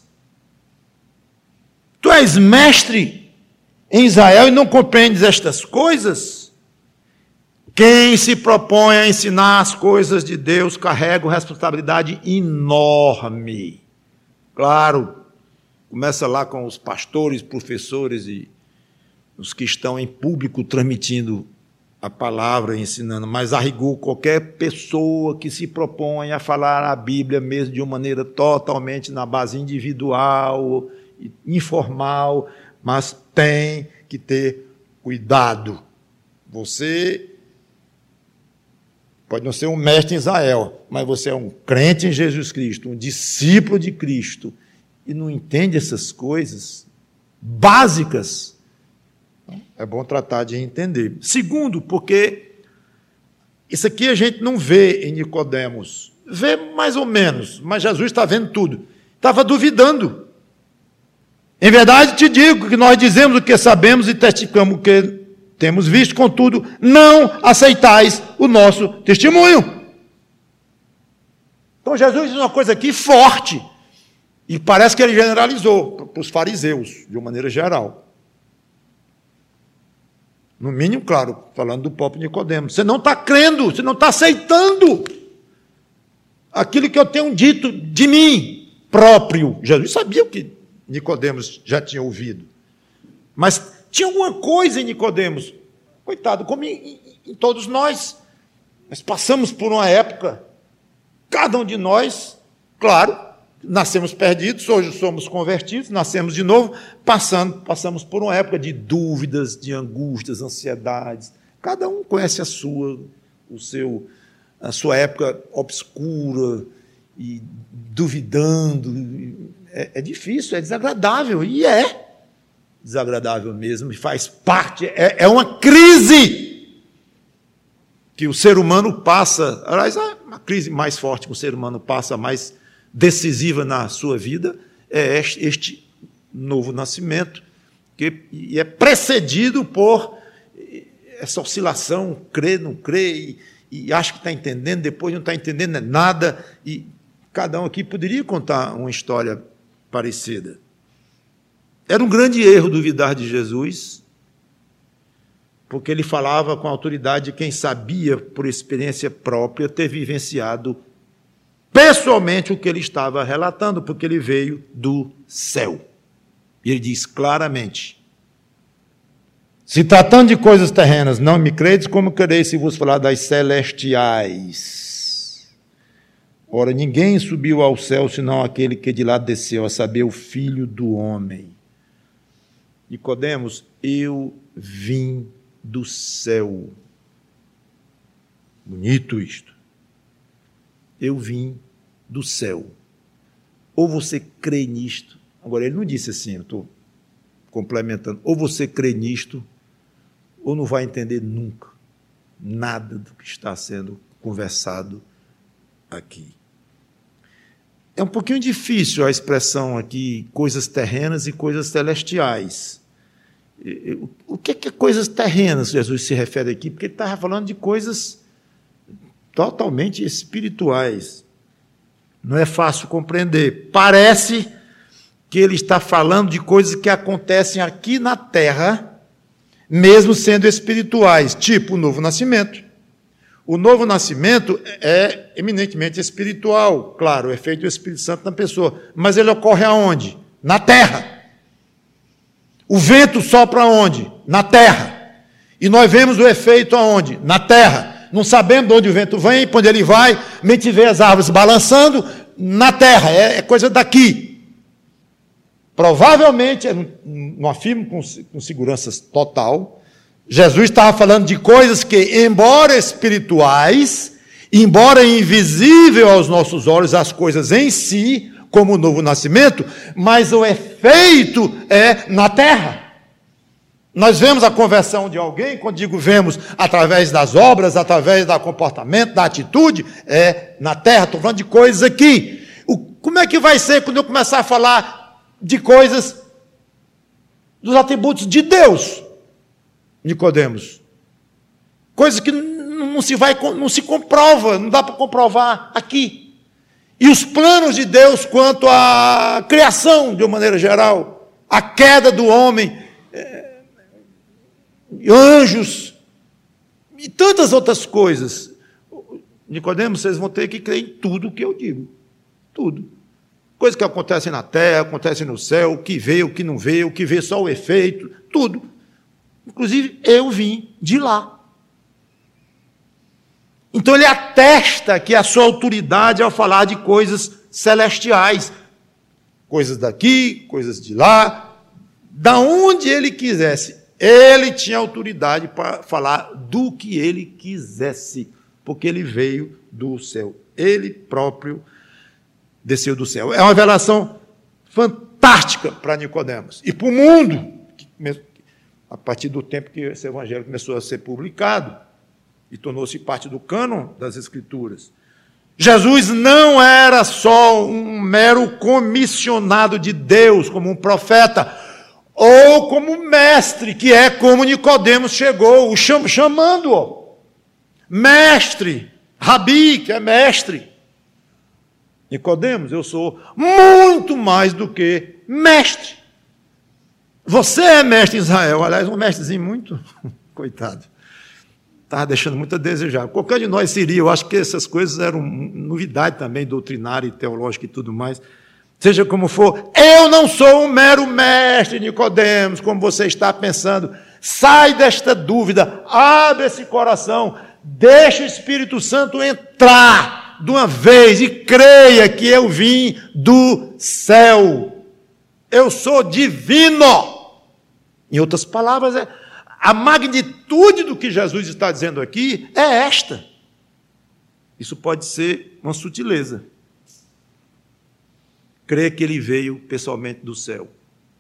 Tu és mestre em Israel e não compreendes estas coisas? Quem se propõe a ensinar as coisas de Deus carrega uma responsabilidade enorme. Claro, começa lá com os pastores, professores e os que estão em público transmitindo a palavra, ensinando, mas a rigor qualquer pessoa que se propõe a falar a Bíblia mesmo de uma maneira totalmente na base individual, informal, mas tem que ter cuidado. Você pode não ser um mestre em Israel, mas você é um crente em Jesus Cristo, um discípulo de Cristo, e não entende essas coisas básicas. É bom tratar de entender. Segundo, porque isso aqui a gente não vê em Nicodemos. Vê mais ou menos, mas Jesus está vendo tudo. Estava duvidando. Em verdade te digo que nós dizemos o que sabemos e testificamos o que temos visto, contudo, não aceitais o nosso testemunho. Então Jesus diz uma coisa aqui forte, e parece que ele generalizou para os fariseus, de uma maneira geral. No mínimo, claro, falando do próprio Nicodemo. Você não está crendo, você não está aceitando aquilo que eu tenho dito de mim próprio. Jesus sabia o que Nicodemos já tinha ouvido. Mas tinha alguma coisa em Nicodemos, coitado, como em, em, em todos nós. Nós passamos por uma época, cada um de nós, claro, nascemos perdidos, hoje somos convertidos, nascemos de novo, passando, passamos por uma época de dúvidas, de angústias, ansiedades. Cada um conhece a sua, o seu, a sua época obscura, e duvidando. É, é difícil, é desagradável, e é desagradável mesmo, e faz parte, é, é uma crise que o ser humano passa. Aliás, a crise mais forte que o ser humano passa, mais decisiva na sua vida, é este, este novo nascimento, que e é precedido por essa oscilação, crê, não crê, e, e acha que está entendendo, depois não está entendendo nada, e cada um aqui poderia contar uma história parecida. Era um grande erro duvidar de Jesus, porque ele falava com a autoridade de quem sabia, por experiência própria, ter vivenciado pessoalmente o que ele estava relatando, porque ele veio do céu. E ele diz claramente: se tratando de coisas terrenas, não me credes, como quereis se vos falar das celestiais? Ora, ninguém subiu ao céu, senão aquele que de lá desceu, a saber, o Filho do Homem. Nicodemos, eu vim do céu. Bonito isto. Eu vim do céu. Ou você crê nisto. Agora, ele não disse assim, eu estou complementando. Ou você crê nisto, ou não vai entender nunca nada do que está sendo conversado aqui. É um pouquinho difícil a expressão aqui, coisas terrenas e coisas celestiais. O que é coisas terrenas, Jesus se refere aqui? Porque ele estava falando de coisas totalmente espirituais. Não é fácil compreender. Parece que ele está falando de coisas que acontecem aqui na terra, mesmo sendo espirituais, tipo o novo nascimento. O novo nascimento é eminentemente espiritual, claro, é feito do Espírito Santo na pessoa, mas ele ocorre aonde? Na terra. O vento sopra aonde? Na terra. E nós vemos o efeito aonde? Na terra. Não sabemos de onde o vento vem, para onde ele vai, a gente vê as árvores balançando, na terra, é, é coisa daqui. Provavelmente, não afirmo com, com segurança total, Jesus estava falando de coisas que, embora espirituais, embora invisível aos nossos olhos, as coisas em si, como o novo nascimento, mas o efeito é na terra. Nós vemos a conversão de alguém, quando digo vemos, através das obras, através do comportamento, da atitude, é na terra. Estou falando de coisas aqui. O, como é que vai ser quando eu começar a falar de coisas, dos atributos de Deus? Nicodemos, coisa que não se vai, não se comprova, não dá para comprovar aqui. E os planos de Deus quanto à criação, de uma maneira geral, a queda do homem, é, anjos e tantas outras coisas. Nicodemos, vocês vão ter que crer em tudo o que eu digo, tudo. Coisas que acontecem na terra, acontecem no céu, o que vê, o que não vê, o que vê só o efeito, tudo. Inclusive, eu vim de lá. Então, ele atesta que a sua autoridade ao falar de coisas celestiais. Coisas daqui, coisas de lá, da onde ele quisesse. Ele tinha autoridade para falar do que ele quisesse, porque ele veio do céu. Ele próprio desceu do céu. É uma revelação fantástica para Nicodemos e para o mundo, a partir do tempo que esse evangelho começou a ser publicado e tornou-se parte do cânon das Escrituras. Jesus não era só um mero comissionado de Deus, como um profeta, ou como mestre, que é como Nicodemos chegou, chamando-o. Mestre, Rabi, que é mestre. Nicodemos, eu sou muito mais do que mestre. Você é mestre em Israel, aliás, um mestrezinho muito, coitado. Estava deixando muito a desejar. Qualquer de nós seria, eu acho que essas coisas eram novidade também, doutrinária e teológica e tudo mais. Seja como for, eu não sou um mero mestre, Nicodemos, como você está pensando. Sai desta dúvida, abre esse coração, deixa o Espírito Santo entrar de uma vez e creia que eu vim do céu. Eu sou divino. Em outras palavras, é... a magnitude do que Jesus está dizendo aqui é esta. Isso pode ser uma sutileza. Crer que ele veio pessoalmente do céu,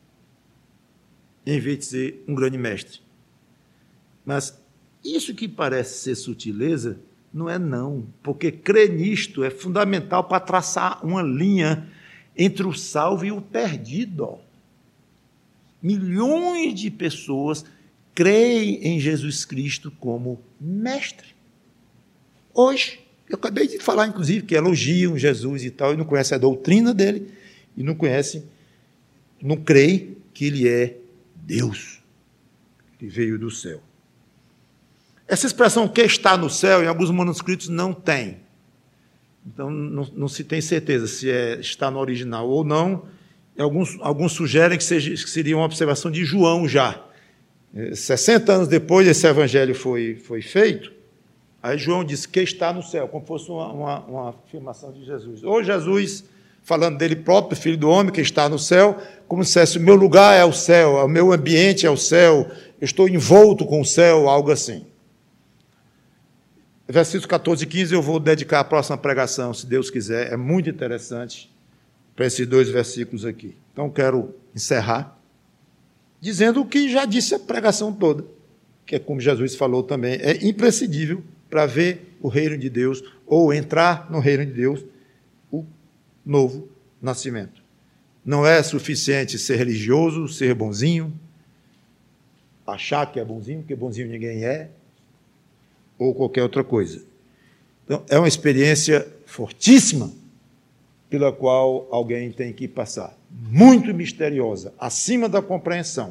em vez de ser um grande mestre. Mas isso que parece ser sutileza, não é não, porque crer nisto é fundamental para traçar uma linha entre o salvo e o perdido. Milhões de pessoas creem em Jesus Cristo como mestre. Hoje, eu acabei de falar, inclusive, que elogiam Jesus e tal, e não conhecem a doutrina dele, e não conhecem, não creem que ele é Deus, que veio do céu. Essa expressão que está no céu, em alguns manuscritos não tem. Então, não, não se tem certeza se é, está no original ou não. Alguns, alguns sugerem que, seja, que seria uma observação de João já. sessenta anos depois desse evangelho foi, foi feito, aí João disse que está no céu, como fosse uma, uma, uma afirmação de Jesus. Ou Jesus, falando dele próprio, filho do homem, que está no céu, como se dissesse, o meu lugar é o céu, o meu ambiente é o céu, eu estou envolto com o céu, algo assim. Versículos catorze e quinze eu vou dedicar a próxima pregação, se Deus quiser, é muito interessante para esses dois versículos aqui. Então, quero encerrar dizendo o que já disse a pregação toda, que é como Jesus falou também, é imprescindível para ver o reino de Deus, ou entrar no reino de Deus, o novo nascimento. Não é suficiente ser religioso, ser bonzinho, achar que é bonzinho, porque bonzinho ninguém é, ou qualquer outra coisa. Então, é uma experiência fortíssima pela qual alguém tem que passar. Muito misteriosa, acima da compreensão.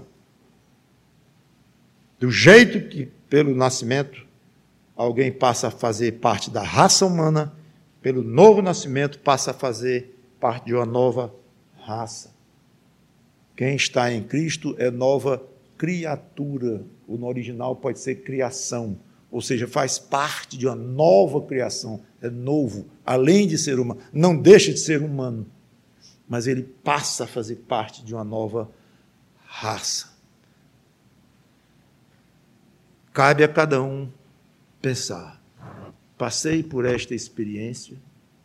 Do jeito que, pelo nascimento, alguém passa a fazer parte da raça humana, pelo novo nascimento passa a fazer parte de uma nova raça. Quem está em Cristo é nova criatura. O no original pode ser criação, ou seja, faz parte de uma nova criação, é novo, além de ser humano, não deixa de ser humano, mas ele passa a fazer parte de uma nova raça. Cabe a cada um pensar, passei por esta experiência,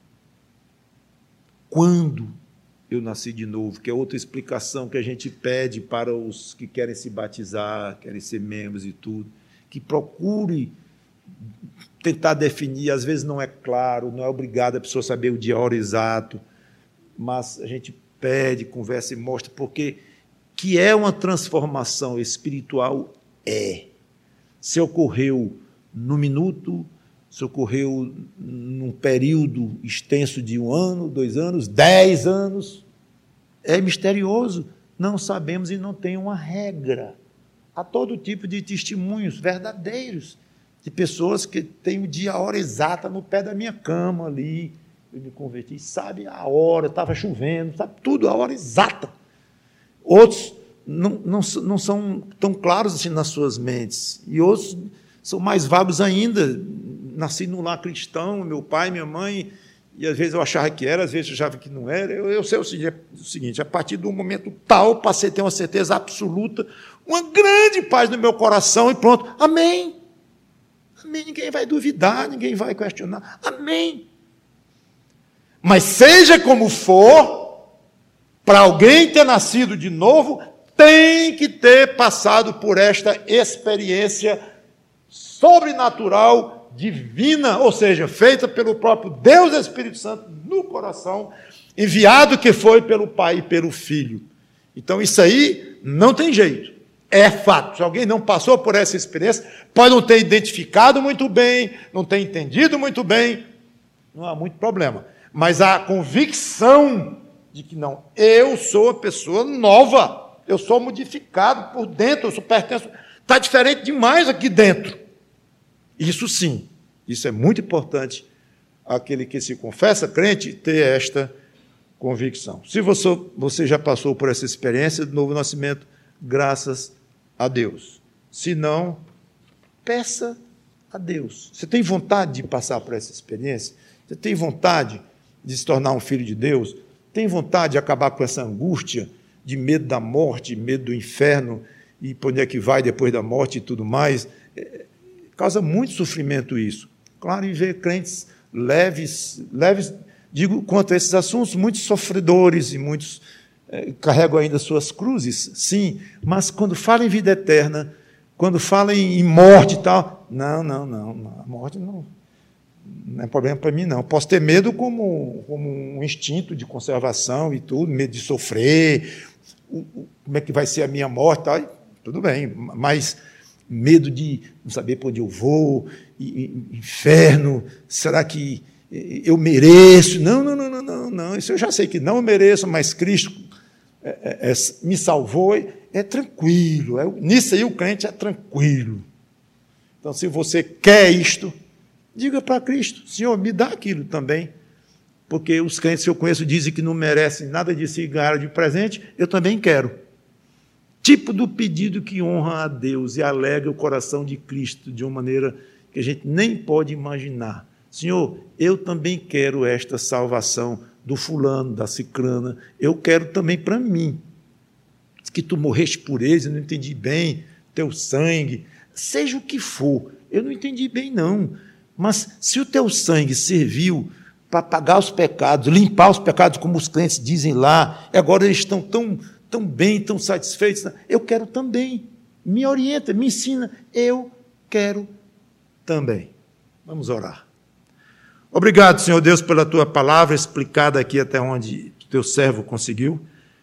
quando eu nasci de novo, que é outra explicação que a gente pede para os que querem se batizar, querem ser membros e tudo, que procure tentar definir, às vezes não é claro, não é obrigado a pessoa saber o dia, a hora exato, mas a gente pede, conversa e mostra, porque que é uma transformação espiritual, é. Se ocorreu no minuto, se ocorreu num período extenso de um ano, dois anos, dez anos, é misterioso, não sabemos e não tem uma regra. Há todo tipo de testemunhos verdadeiros, de pessoas que têm o dia, a hora exata no pé da minha cama ali, eu me converti, sabe a hora, estava chovendo, sabe tudo, a hora exata. Outros não, não, não são tão claros assim nas suas mentes, e outros são mais vagos ainda. Nasci num lar cristão, meu pai, minha mãe, e às vezes eu achava que era, às vezes eu achava que não era. Eu, eu sei o seguinte, o seguinte, a partir de um momento tal, passei a ter uma certeza absoluta, uma grande paz no meu coração, e pronto. Amém. Amém. Ninguém vai duvidar, ninguém vai questionar. Amém. Mas seja como for, para alguém ter nascido de novo, tem que ter passado por esta experiência sobrenatural, divina, ou seja, feita pelo próprio Deus Espírito Santo no coração, enviado que foi pelo Pai e pelo Filho. Então isso aí não tem jeito, é fato. Se alguém não passou por essa experiência, pode não ter identificado muito bem, não ter entendido muito bem, não há muito problema. Mas a convicção de que não, eu sou a pessoa nova, eu sou modificado por dentro, eu sou pertenço, está diferente demais aqui dentro. Isso sim, isso é muito importante, aquele que se confessa crente ter esta convicção. Se você, você já passou por essa experiência do novo nascimento, graças a Deus. Se não, peça a Deus. Você tem vontade de passar por essa experiência? Você tem vontade de se tornar um filho de Deus? Tem vontade de acabar com essa angústia de medo da morte, medo do inferno, e para onde é que vai depois da morte e tudo mais? É, causa muito sofrimento isso. Claro, e ver crentes leves, leves, digo, quanto a esses assuntos, muitos sofredores e muitos é, carregam ainda suas cruzes, sim, mas quando fala em vida eterna, quando fala em, em morte e tal, não, não, não, não, a morte não, não é problema para mim, não. Posso ter medo como, como um instinto de conservação e tudo, medo de sofrer, o, o, como é que vai ser a minha morte e tal, e, tudo bem, mas medo de não saber para onde eu vou, inferno, será que eu mereço? Não, não, não, não, não, não, isso eu já sei que não mereço, mas Cristo é, é, me salvou, é, é tranquilo, é, nisso aí o crente é tranquilo. Então, se você quer isto, diga para Cristo, Senhor, me dá aquilo também, porque os crentes que eu conheço dizem que não merecem nada disso e ganharam de presente, eu também quero. Tipo do pedido que honra a Deus e alegra o coração de Cristo de uma maneira que a gente nem pode imaginar. Senhor, eu também quero esta salvação do fulano, da cicrana, eu quero também para mim. Que tu morreste por eles, eu não entendi bem, teu sangue, seja o que for, eu não entendi bem não, mas se o teu sangue serviu para pagar os pecados, limpar os pecados, como os crentes dizem lá, e agora eles estão tão... tão bem, tão satisfeitos, eu quero também, me orienta, me ensina, eu quero também. Vamos orar. Obrigado, Senhor Deus, pela Tua palavra explicada aqui até onde Teu servo conseguiu,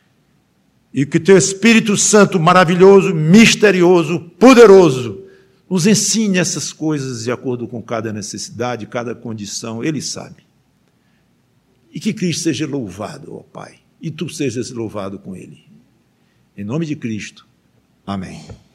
e que Teu Espírito Santo maravilhoso, misterioso, poderoso, nos ensine essas coisas de acordo com cada necessidade, cada condição, Ele sabe. E que Cristo seja louvado, ó Pai, e Tu sejas louvado com Ele. Em nome de Cristo. Amém.